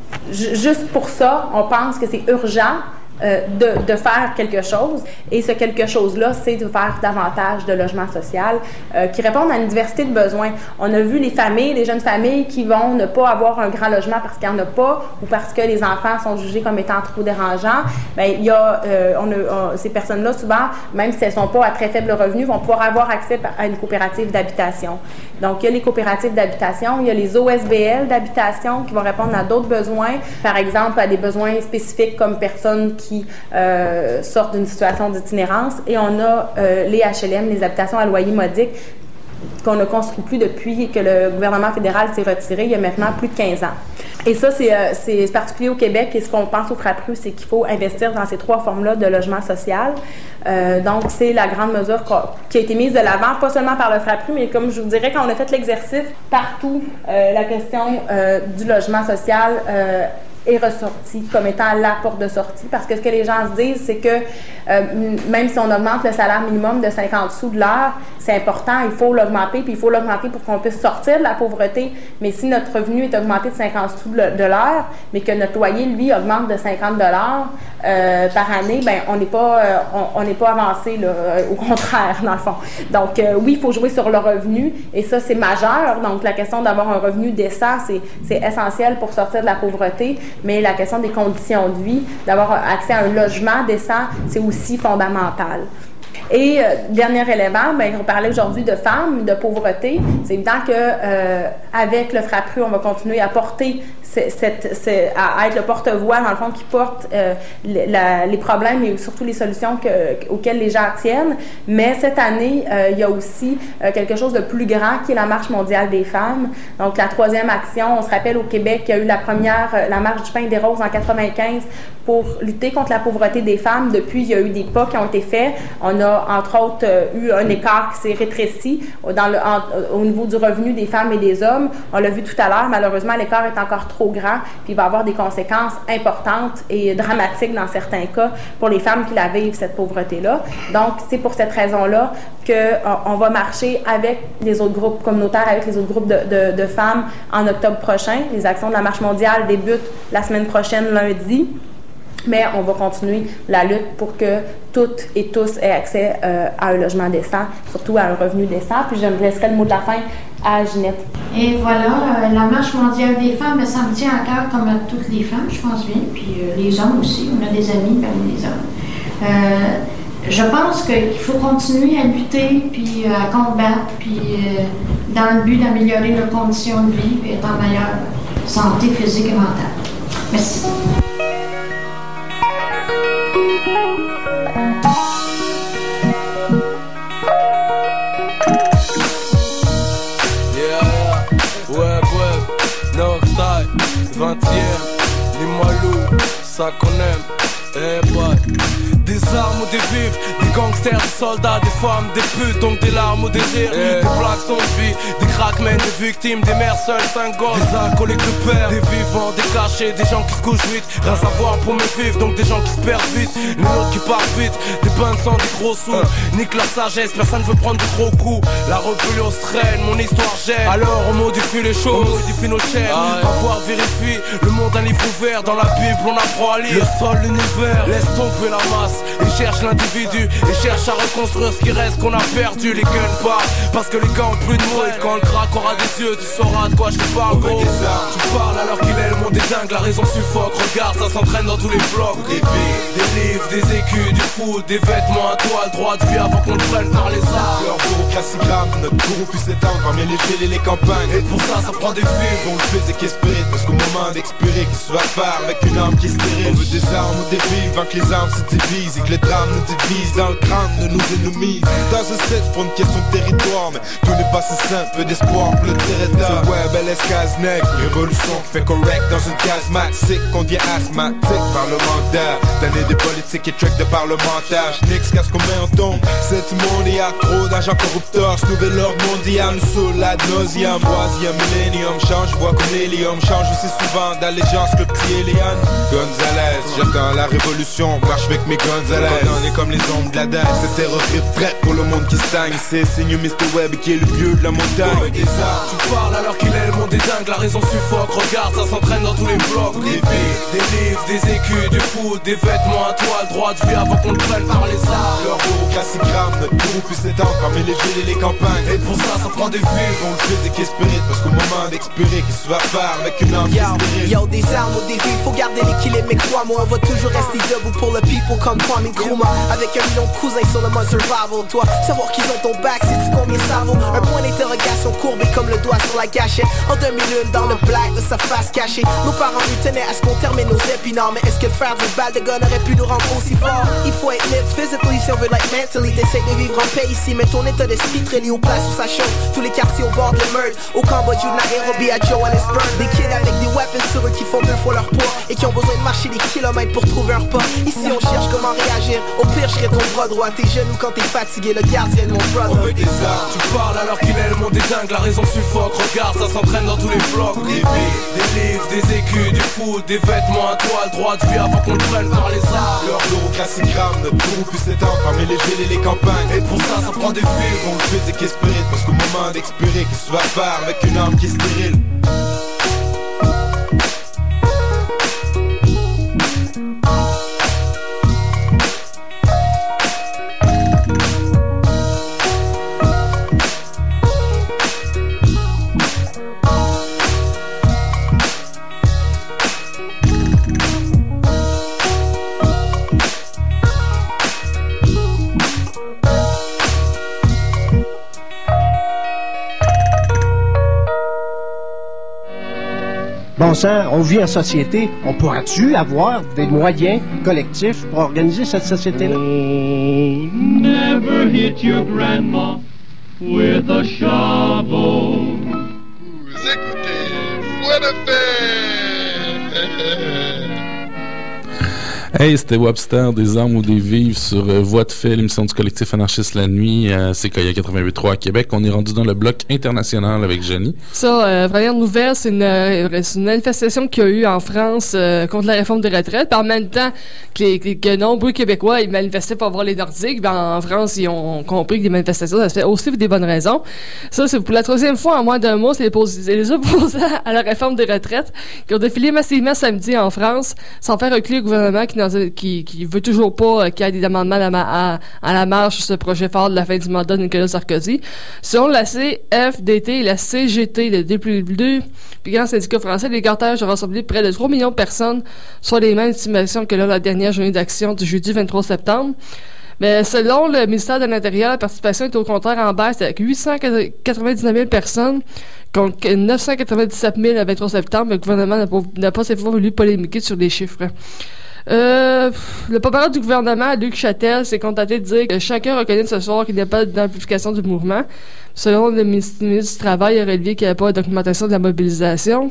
Juste pour ça, on pense que c'est urgent euh, de, de faire quelque chose. Et ce quelque chose-là, c'est de faire davantage de logements sociaux euh, qui répondent à une diversité de besoins. On a vu les familles, les jeunes familles qui vont ne pas avoir un grand logement parce qu'il n'y en a pas ou parce que les enfants sont jugés comme étant trop dérangeants. Bien, il y a, euh, on a, on, ces personnes-là, souvent, même si elles ne sont pas à très faible revenu, vont pouvoir avoir accès à une coopérative d'habitation. Donc, il y a les coopératives d'habitation, il y a les O S B L d'habitation qui vont répondre à d'autres besoins, par exemple à des besoins spécifiques comme personnes qui euh, sortent d'une situation d'itinérance. Et on a euh, les H L M, les habitations à loyer modique, qu'on ne construit plus depuis que le gouvernement fédéral s'est retiré il y a maintenant plus de quinze ans. Et ça, c'est, euh, c'est particulier au Québec. Et ce qu'on pense au Frappru, c'est qu'il faut investir dans ces trois formes-là de logement social. Euh, donc, c'est la grande mesure qui a été mise de l'avant, pas seulement par le Frappru, mais comme je vous dirais, quand on a fait l'exercice, partout, euh, la question euh, du logement social euh, est ressortie comme étant la porte de sortie. Parce que ce que les gens se disent, c'est que euh, même si on augmente le salaire minimum de cinquante sous de l'heure, c'est important, il faut l'augmenter, puis il faut l'augmenter pour qu'on puisse sortir de la pauvreté. Mais si notre revenu est augmenté de cinquante sous de l'heure, mais que notre loyer, lui, augmente de cinquante dollars euh, par année, ben on n'est pas, euh, on n'est pas avancé, là, euh, au contraire, dans le fond. Donc, euh, oui, il faut jouer sur le revenu, et ça, c'est majeur. Donc, la question d'avoir un revenu décent, c'est, c'est essentiel pour sortir de la pauvreté. Mais la question des conditions de vie, d'avoir accès à un logement décent, c'est aussi fondamental. Et euh, dernier élément, ben, on parlait aujourd'hui de femmes, de pauvreté. C'est évident que euh, avec le Frappru, on va continuer à porter cette, cette, à être le porte-voix, dans le fond, qui porte euh, la, les problèmes et surtout les solutions que, auxquelles les gens tiennent. Mais cette année, euh, il y a aussi euh, quelque chose de plus grand qui est la Marche mondiale des femmes. Donc, la troisième action, on se rappelle au Québec, il y a eu la première, la Marche du pain et des roses en quatre-vingt-quinze pour lutter contre la pauvreté des femmes. Depuis, il y a eu des pas qui ont été faits. On a, entre autres, euh, eu un écart qui s'est rétréci dans le, en, au niveau du revenu des femmes et des hommes. On l'a vu tout à l'heure, malheureusement, l'écart est encore trop grand, puis il va avoir des conséquences importantes et dramatiques dans certains cas pour les femmes qui la vivent, cette pauvreté-là. Donc, c'est pour cette raison-là qu'on va marcher avec les autres groupes communautaires, avec les autres groupes de, de, de femmes en octobre prochain. Les actions de la Marche mondiale débutent la semaine prochaine, lundi. Mais on va continuer la lutte pour que toutes et tous aient accès euh, à un logement décent, surtout à un revenu décent. Puis je me laisserai le mot de la fin à Ginette. Et voilà, euh, la Marche mondiale des femmes, ça me tient à cœur comme à toutes les femmes, je pense bien, puis euh, les hommes aussi, on a des amis parmi les hommes. Euh, je pense qu'il faut continuer à lutter, puis euh, à combattre, puis euh, dans le but d'améliorer nos conditions de vie, et être en meilleure santé physique et mentale. Merci. Yeah, web, web, Northside, vingtième, Limoilou, ça qu'on aime, eh boy. Des armes ou des vifs, des gangsters, des soldats, des femmes, des putes, donc des larmes ou des rires, yeah. Des plaques sans vie, des crackmen, des victimes, des mères seules, cinq gosses, des alcooliques de père, des vivants, des cachés, des gens qui se couchent vite, rien savoir pour me vivre, donc des gens qui se perdent vite, les autres qui partent vite, des bains de sang, des gros sous, uh. Nique la sagesse, personne veut prendre de gros coups, la rebellion se traîne, mon histoire gêne, alors on modifie les choses, on modifie nos chaînes, ah, yeah. Avoir vérifie, le monde un livre ouvert, dans la Bible on apprend à lire, le sol, l'univers, laisse tomber la masse. Ils cherchent l'individu, ils cherchent à reconstruire ce qui reste qu'on a perdu. Les guns parlent, parce que les gars ont plus de mots. Et quand le crack aura des yeux, tu sauras de quoi je te parle, gros. Tu parles alors qu'il est, le monde est dingue, la raison suffoque. Regarde, ça s'entraîne dans tous les blocs. Des vies, des livres, des écus, du foot, des vêtements à toile, droit de vie avant qu'on te prenne par les armes. Leur bureaucratie grave, notre courroux puisse s'éteindre parmi les villes et les campagnes. Et pour ça, ça prend des vies. On le faisait qu'espérer, parce qu'au moment d'expirer, qu'il soit faire avec une arme qui est stérile. On veut des armes ou des vies, avant que les armes se divisent. Et que les drames nous divisent dans le crâne de nos ennemis. Dans ce set, pour une question de territoire, mais tout n'est pas si simple, peu d'espoir pour le territoire. Ce web, L S Kaznek, révolution qui fait correct dans une case matique, qu'on devient asthmatique, parlementaire, d'années des politiques et tracks de parlementaire. J'nix qu'à ce qu'on met en tombe, cet monde y a trop d'agents corrupteurs, ce nouvel ordre mondial nous saoule ad nauseam. Troisième millénium, change, vois comme l'hélium, change aussi souvent d'allégeance que petit Eliane. Gonzalez, j'attends la révolution, marche avec mes Gonzalez. On est comme les ombres de la dague, cette terreur retraite pour le monde qui stagne. C'est signe mister Web qui est le vieux de la montagne. Ouais, des armes, tu parles alors qu'il est, le monde est dingue, la raison suffoque. Regarde, ça s'entraîne dans tous les blocs. Des vies, des livres, des écus, du foot, des vêtements à toile, droit de vie avant qu'on te prenne par les armes. Leur bureaucratie grave, notre courroux puisse s'étendre parmi les villes et les campagnes. Et pour ça, ça prend des vies. On le faisait qu'espérer, parce qu'au moment d'expirer, qu'il soit faire avec une arme qui est stérile. Yo, des armes ou des vies, faut garder l'équilibre, mais crois-moi, on va toujours rester debout pour le people comme Kwame Nkrumah. Avec un million de coups cousins sur le mode survival. Toi, savoir qu'ils ont ton back, sais-tu combien ça vaut? Un point d'interrogation courbé comme le doigt sur la gâchette. En demi-lune, dans le black de sa face cachée. Nos parents nous tenaient à ce qu'on termine nos épinards. Mais est-ce que le fer d'une balle de gun aurait pu nous rendre aussi fort? Il faut être libre physically si on veut l'être mentally. T'essayes de vivre en paix ici, mais ton état d'esprit très lié aux places où ça chauffe. Tous les quartiers au bord de l'émeute, au Cambodge ou de Nairobi à Johannesburg. Des kids avec des weapons sur eux qui font deux fois leur poids et qui ont besoin de marcher des kilomètres pour trouver un repas. Ici on cherche comment réagir. Au pire je serai ton bras droit. Tes genoux quand t'es fatigué, le gardien de mon brother. On veut des armes, tu parles alors qu'il est le monde est dingue. La raison suffoque, regarde ça s'entraîne dans tous les blocs. Des vies, des livres, des écus, du foot, des vêtements à toile, droit de vie avant qu'on le prenne par les armes. Leur d'euro classique rame, notre groupe puisse s'étendre parmi les villes et les campagnes. Et pour ça, ça prend des fils. On le fait c'est qu'espérer, parce qu'au moment d'expirer, qu'est-ce que tu vas faire avec une arme qui est stérile? Bon sang, on vit en société. On pourra-tu avoir des moyens collectifs pour organiser cette société-là? Oh, never hit your grandma with a shovel. Vous écoutez Voix de fait. Hey, c'était Webster, des armes ou des vives sur euh, Voix de fait, l'émission du collectif anarchiste la nuit à C K I A quatre-vingt-huit trois à Québec. On est rendu dans le bloc international avec Jenny. Ça, euh, première nouvelle, c'est une, euh, c'est une manifestation qu'il y a eu en France euh, contre la réforme des retraites. Puis en même temps que, les, que nombreux Québécois ils manifestaient pour avoir les Nordiques, ben en France, ils ont compris que les manifestations, ça se fait aussi pour des bonnes raisons. Ça, c'est pour la troisième fois en moins d'un mois, c'est les, pos- les opposants à la réforme des retraites qui ont défilé massivement samedi en France sans faire reculer le gouvernement qui Qui, qui veut toujours pas euh, qu'il y ait des amendements à, à, à la marche sur ce projet fort de la fin du mandat de Nicolas Sarkozy. Selon la C F D T et la C G T, les deux plus, deux plus grands syndicats français, les cortèges ont rassemblé près de trois millions de personnes, soit les mêmes estimations que lors de la dernière journée d'action du jeudi vingt-trois septembre. Mais selon le ministère de l'Intérieur, la participation est au contraire en baisse avec huit cent quatre-vingt-dix-neuf mille personnes contre neuf cent quatre-vingt-dix-sept mille le vingt-trois septembre. Le gouvernement n'a pas, n'a pas cette fois voulu polémiquer sur les chiffres. Euh, le porte-parole du gouvernement, Luc Châtel, s'est contenté de dire que chacun reconnaît ce soir qu'il n'y a pas d'amplification du mouvement. Selon le ministre du Travail, il a relevé qu'il n'y a pas de documentation de la mobilisation.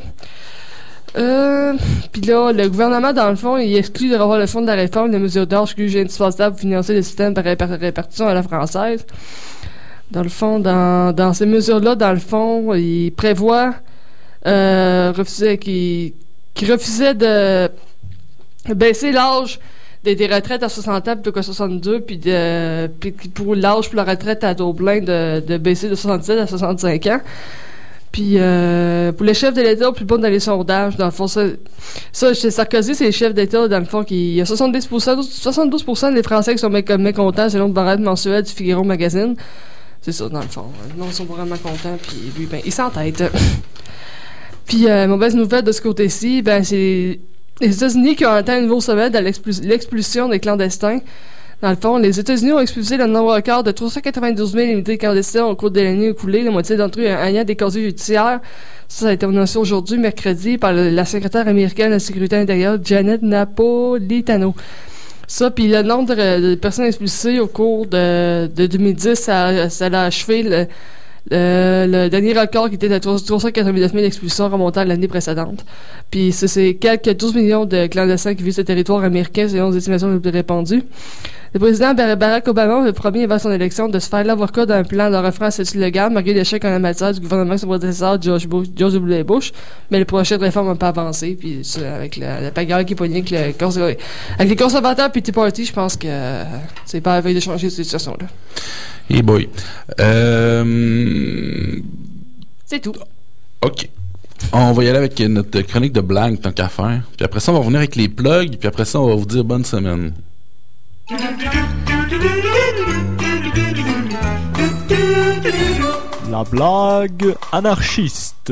Euh, puis là, le gouvernement, dans le fond, il exclut de revoir le fond de la réforme des mesures d'ordre jugées indispensables pour financer le système par répartition à la française. Dans le fond, dans, dans ces mesures-là, dans le fond, il prévoit euh, refusait, qu'il, qu'il refusait de baisser l'âge des, des retraites à soixante ans plutôt qu'à soixante-deux, puis, de, puis pour l'âge pour la retraite à taux plein de, de baisser de soixante-sept à soixante-cinq ans. Puis euh, pour les chefs de l'État, plus bon dans les sondages, dans le fond, ça, ça chez Sarkozy, c'est les chefs d'État, dans le fond, qui, il y a soixante-dix pour cent, soixante-douze pour cent des Français qui sont mé- mécontents selon le barème mensuel du Figaro Magazine. C'est ça, dans le fond. Non, ils sont vraiment contents, puis lui, ben, il s'entête. Puis euh, mauvaise nouvelle de ce côté-ci, ben, c'est les États-Unis qui ont atteint un nouveau sommet dans l'expul- l'expulsion des clandestins. Dans le fond, les États-Unis ont expulsé le nombre record de trois cent quatre-vingt-douze mille immigrés clandestins au cours de l'année écoulée, la moitié d'entre eux ayant des casiers judiciaires. Ça, ça a été annoncé aujourd'hui, mercredi, par le, la secrétaire américaine de la Sécurité intérieure, Janet Napolitano. Ça, puis le nombre de, de personnes expulsées au cours de, de deux mille dix, ça, ça a achevé le, le, le dernier record qui était de trois cent quatre-vingt-neuf mille expulsions remontant à l'année précédente. Puis c'est, c'est quelques douze millions de clandestins qui vivent sur le territoire américain selon les estimations les plus répandues. Le président Barack Obama, le premier avant son élection, de se faire l'avocat d'un plan de offrant un statut légal malgré l'échec en la matière du gouvernement de son prédécesseur George Bush, George W. Bush. Mais le projet de réforme n'a pas avancé. Puis avec la, la pagaille qui est poignée avec, le, avec les conservateurs et Tea Party, je pense que euh, c'est pas à la veille de changer cette situation-là. Hey boy. Euh... C'est tout. OK. On va y aller avec notre chronique de blagues, tant qu'à faire. Puis après ça, on va revenir avec les plugs. Puis après ça, on va vous dire bonne semaine. La blague anarchiste.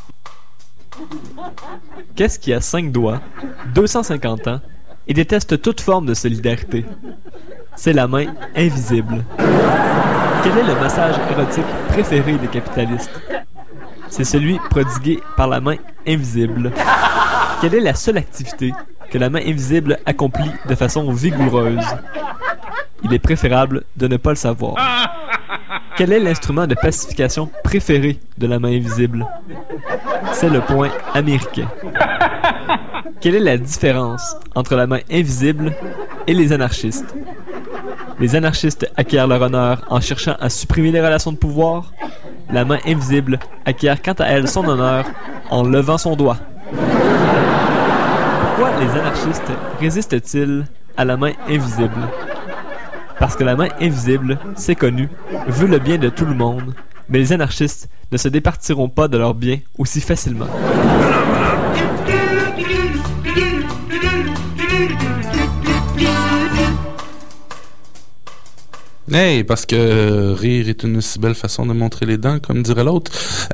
Qu'est-ce qui a cinq doigts, deux cent cinquante ans et déteste toute forme de solidarité? c'est la main invisible. Quel est le massage érotique préféré des capitalistes? C'est celui prodigué par la main invisible. Quelle est la seule activité que la main invisible accomplit de façon vigoureuse? Il est préférable de ne pas le savoir. Quel est l'instrument de pacification préféré de la main invisible? C'est le poing américain. Quelle est la différence entre la main invisible et les anarchistes? Les anarchistes acquièrent leur honneur en cherchant à supprimer les relations de pouvoir. La main invisible acquiert quant à elle son honneur en levant son doigt. Pourquoi les anarchistes résistent-ils à la main invisible? Parce que la main invisible, c'est connu, veut le bien de tout le monde, mais les anarchistes ne se départiront pas de leur bien aussi facilement. Hey, parce que rire est une si belle façon de montrer les dents, comme dirait l'autre.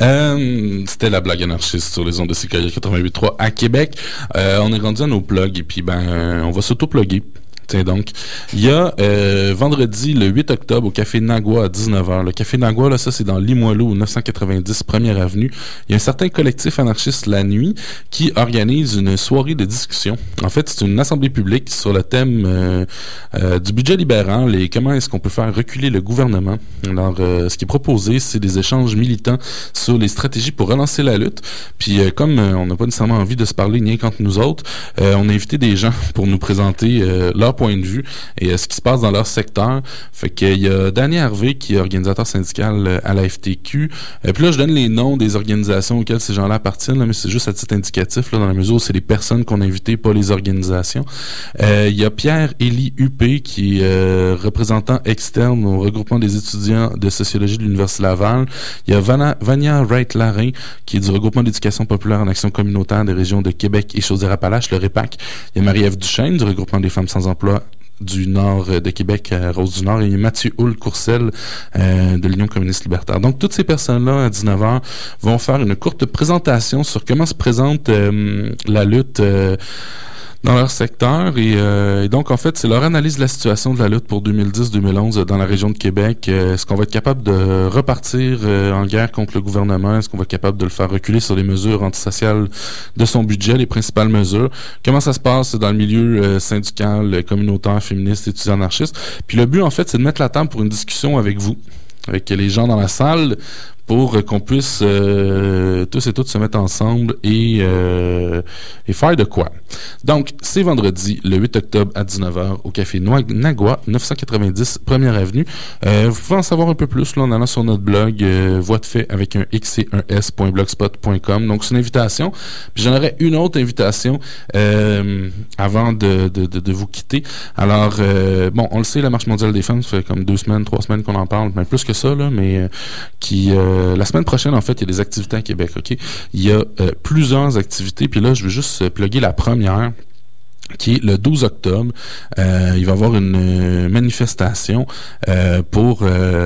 Euh, c'était la blague anarchiste sur les ondes de C K I quatre-vingt-huit point trois à Québec. Euh, on est rendu à nos plugs et puis ben on va s'auto-plugger. Tiens donc, il y a euh, vendredi le huit octobre au Café Nagua à dix-neuf heures. Le Café Nagua, là, ça c'est dans Limoilou, au neuf cent quatre-vingt-dix première avenue. Il y a un certain collectif anarchiste La Nuit qui organise une soirée de discussion. En fait, c'est une assemblée publique sur le thème euh, euh, du budget libéral et comment est-ce qu'on peut faire reculer le gouvernement. Alors, euh, ce qui est proposé, c'est des échanges militants sur les stratégies pour relancer la lutte. Puis, euh, comme euh, on n'a pas nécessairement envie de se parler rien qu'entre nous autres, euh, on a invité des gens pour nous présenter euh, leur point de vue et euh, ce qui se passe dans leur secteur. Fait qu'il y a Danny Harvey qui est organisateur syndical euh, à la F T Q. Euh, puis là, je donne les noms des organisations auxquelles ces gens-là appartiennent, là, mais c'est juste à titre indicatif, là, dans la mesure où c'est les personnes qu'on a invitées, pas les organisations. Euh, il y a Pierre-Élie Huppé qui est euh, représentant externe au regroupement des étudiants de sociologie de l'Université Laval. Il y a Vana, Vania Wright-Larin qui est du regroupement d'éducation populaire en action communautaire des régions de Québec et Chaudière-Appalaches, le REPAC. Il y a Marie-Ève Duchesne du regroupement des femmes sans emploi du nord de Québec, à Rose-du-Nord, et Mathieu Houle-Courcelle euh, de l'Union communiste libertaire. Donc, toutes ces personnes-là, à dix-neuf heures, vont faire une courte présentation sur comment se présente euh, la lutte euh, dans leur secteur et, euh, et donc en fait c'est leur analyse de la situation de la lutte pour deux mille dix deux mille onze dans la région de Québec. Euh, est-ce qu'on va être capable de repartir euh, en guerre contre le gouvernement? Est-ce qu'on va être capable de le faire reculer sur les mesures antisociales de son budget, les principales mesures? Comment ça se passe dans le milieu euh, syndical, communautaire, féministe, étudiant anarchiste? Puis le but en fait c'est de mettre la table pour une discussion avec vous, avec les gens dans la salle, pour qu'on puisse euh, tous et toutes se mettre ensemble et, euh, et faire de quoi. Donc, c'est vendredi, le huit octobre à dix-neuf heures au Café Nagua, neuf cent quatre-vingt-dix première avenue. Euh, vous pouvez en savoir un peu plus là, en allant sur notre blog euh, voix de fait avec un x et un s point blogspot point com. Donc, c'est une invitation. Puis j'en aurais une autre invitation euh, avant de, de, de, de vous quitter. Alors, euh, bon, on le sait, la Marche mondiale des femmes, ça fait comme deux semaines, trois semaines qu'on en parle, même plus que ça, là, mais euh, qui... Euh, Euh, la semaine prochaine, en fait, il y a des activités à Québec, OK? Il y a euh, plusieurs activités, puis là, je vais juste euh, plugger la première, qui est le douze octobre. Euh, il va y avoir une euh, manifestation euh, pour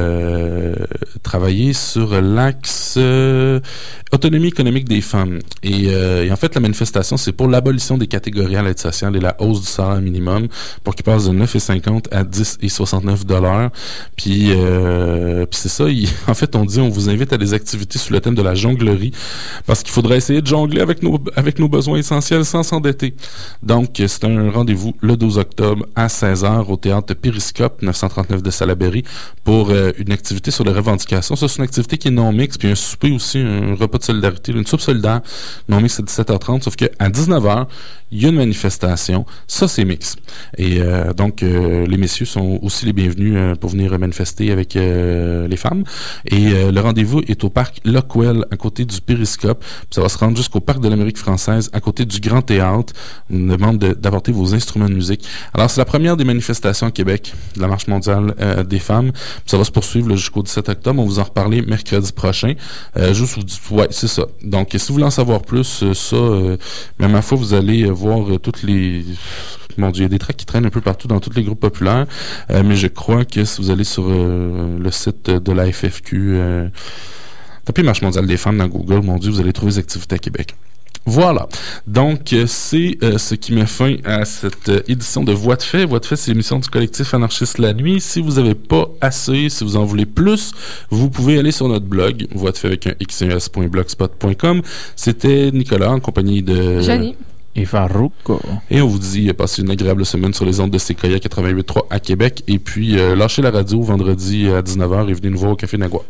euh, travailler sur l'axe euh, autonomie économique des femmes. Et, euh, et en fait, la manifestation, c'est pour l'abolition des catégories à l'aide sociale et la hausse du salaire minimum pour qu'il passe de neuf virgule cinquante à dix virgule soixante-neuf dollars. Puis, euh, puis c'est ça. Il, en fait, on dit, on vous invite à des activités sous le thème de la jonglerie parce qu'il faudrait essayer de jongler avec nos avec nos besoins essentiels sans s'endetter. Donc, c'est un rendez-vous le douze octobre à seize heures au théâtre Périscope neuf cent trente-neuf de Salaberry pour euh, une activité sur les revendications. Ça, c'est une activité qui est non mixte, puis un souper aussi, un repas de solidarité, une soupe solidaire non mixte à dix-sept heures trente, sauf qu'à dix-neuf heures, il y a une manifestation. Ça, c'est mixte. Et euh, donc, euh, les messieurs sont aussi les bienvenus euh, pour venir manifester avec euh, les femmes. Et euh, le rendez-vous est au parc Lockwell, à côté du Périscope. Puis ça va se rendre jusqu'au parc de l'Amérique française, à côté du Grand Théâtre. On nous demande de, d'apporter vos instruments de musique. Alors, c'est la première des manifestations à Québec de la Marche mondiale euh, des femmes. Puis ça va se poursuivre là, jusqu'au dix-sept octobre. On va vous en reparler mercredi prochain. Euh, juste vous dites, ouais, c'est ça. Donc, si vous voulez en savoir plus, euh, ça, euh, mais à ma foi, vous allez euh, voir euh, toutes les... Mon Dieu, il y a des tracts qui traînent un peu partout dans tous les groupes populaires. Euh, mais je crois que si vous allez sur euh, le site de la F F Q, euh, tapez Marche mondiale des femmes dans Google, mon Dieu, vous allez trouver les activités à Québec. Voilà. Donc, euh, c'est euh, ce qui met fin à cette euh, édition de Voix de fait. Voix de fait, c'est l'émission du collectif Anarchiste la nuit. Si vous n'avez pas assez, si vous en voulez plus, vous pouvez aller sur notre blog, voix de fait avec un x s point blogspot point com. C'était Nicolas en compagnie de... Janie. Et Farouk. Et on vous dit euh, passez une agréable semaine sur les ondes de Séquoia quatre-vingt-huit point trois à Québec. Et puis, euh, lâchez la radio vendredi à dix-neuf heures et venez nous voir au Café Nagua.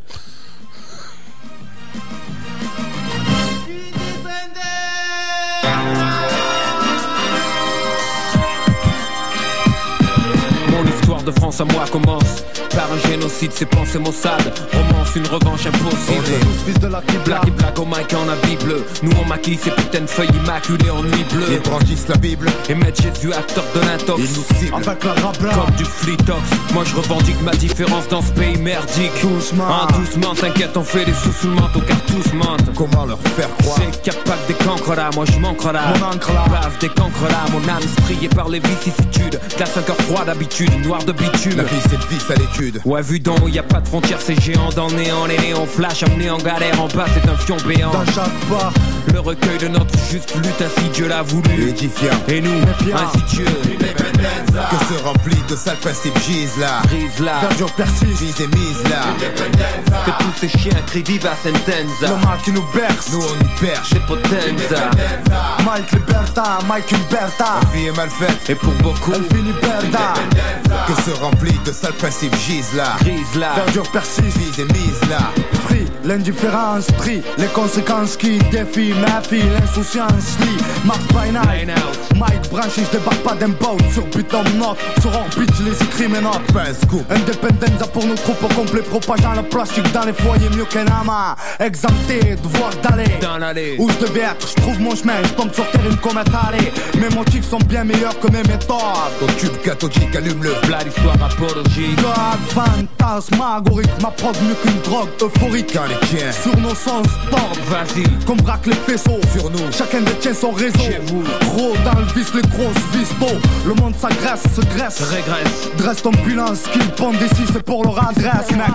De France à moi commence par un génocide, c'est pensées maussades. Romance, une revanche impossible. On est tous fils de la Kibla. Qui blague au mic en habit bleu. Nous on maquille ces putains de feuilles immaculées en nuit bleue. Ils brandissent la Bible et mettent Jésus acteur de l'intox. Ils nous ciblent avec la rabla comme du flitox. Moi je revendique ma différence dans ce pays merdique. Doucement, ah, doucement, t'inquiète, on fait des sous sous le manteau car tous mentent. Comment leur faire croire? C'est capable des cancres là, moi je manquerai là. Mon encre là, bave des cancres là. Mon âme striée par les vicissitudes. Glace un cœur froid d'habitude, noir de bitume. La vie c'est le vice à l'étude. Ouais, vu d'en haut, y a pas de frontières, c'est géant dans le néant. Les néons flash, amenés en galère, en bas, c'est un fion béant. Dans chaque pas, le recueil de notre juste lutte, ainsi Dieu l'a voulu. Édifiant. Et nous, ainsi Dieu. Que se remplit de sales principes, gise là. Brise là. Verdure persiste, vise et mise là. Que tous ces chiens crient viva sentenza. Le mal qui nous berce, nous on y perche. C'est potenza. Mike Liberta, Mike Liberta. La vie est mal faite, et pour beaucoup, elle finit perda. Que se remplit de sales principes, gise là. Brise là. Verdure persiste, vise et mise là. Free, l'indifférence pris, les conséquences qui défient ma fille, l'insouciance lit, Mars by night. Mike branché, je débarque pas d'un boat, sur Butom Note, sur orbite, je les écris mes notes. Independenza pour nos troupes au complet, propageant le plastique dans les foyers, mieux qu'un ama. Exempté, devoir d'aller dans l'allée où je devais être, je trouve mon chemin, je tombe sur terre, une comète allée. Mes motifs sont bien meilleurs que mes méthodes. Ton tube cathodique allume-le. Plat d'histoire apologique. God, fantasmagorique, ma prod mieux qu'une drogue euphorique. Dans les tiens, sur nos sens tordent, vas-y, qu'on braque les faisceaux. Sur nous, chacun détient son réseau. Chez vous, gros dans le vice, les grosses vistos. Le monde s'agresse, se graisse, se régresse. Dresse ton bilan, ce qu'ils pondent ici, c'est pour leur adresse, mec.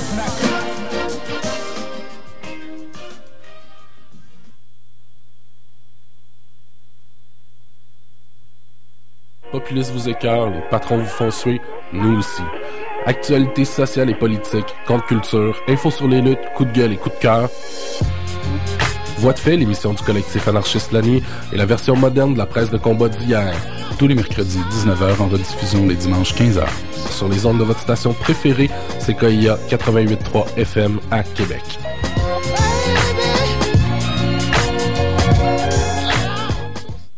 Populistes vous écœurent, les patrons vous font suer, nous aussi. Actualité sociale et politique, contre culture, infos sur les luttes, coups de gueule et coups de cœur. Voix de fait, l'émission du collectif Anarchiste la nuit, est la version moderne de la presse de combat d'hier. Tous les mercredis dix-neuf heures, en rediffusion les dimanches quinze heures. Sur les ondes de votre station préférée, c'est Séquoia quatre-vingt-huit point trois F M à Québec.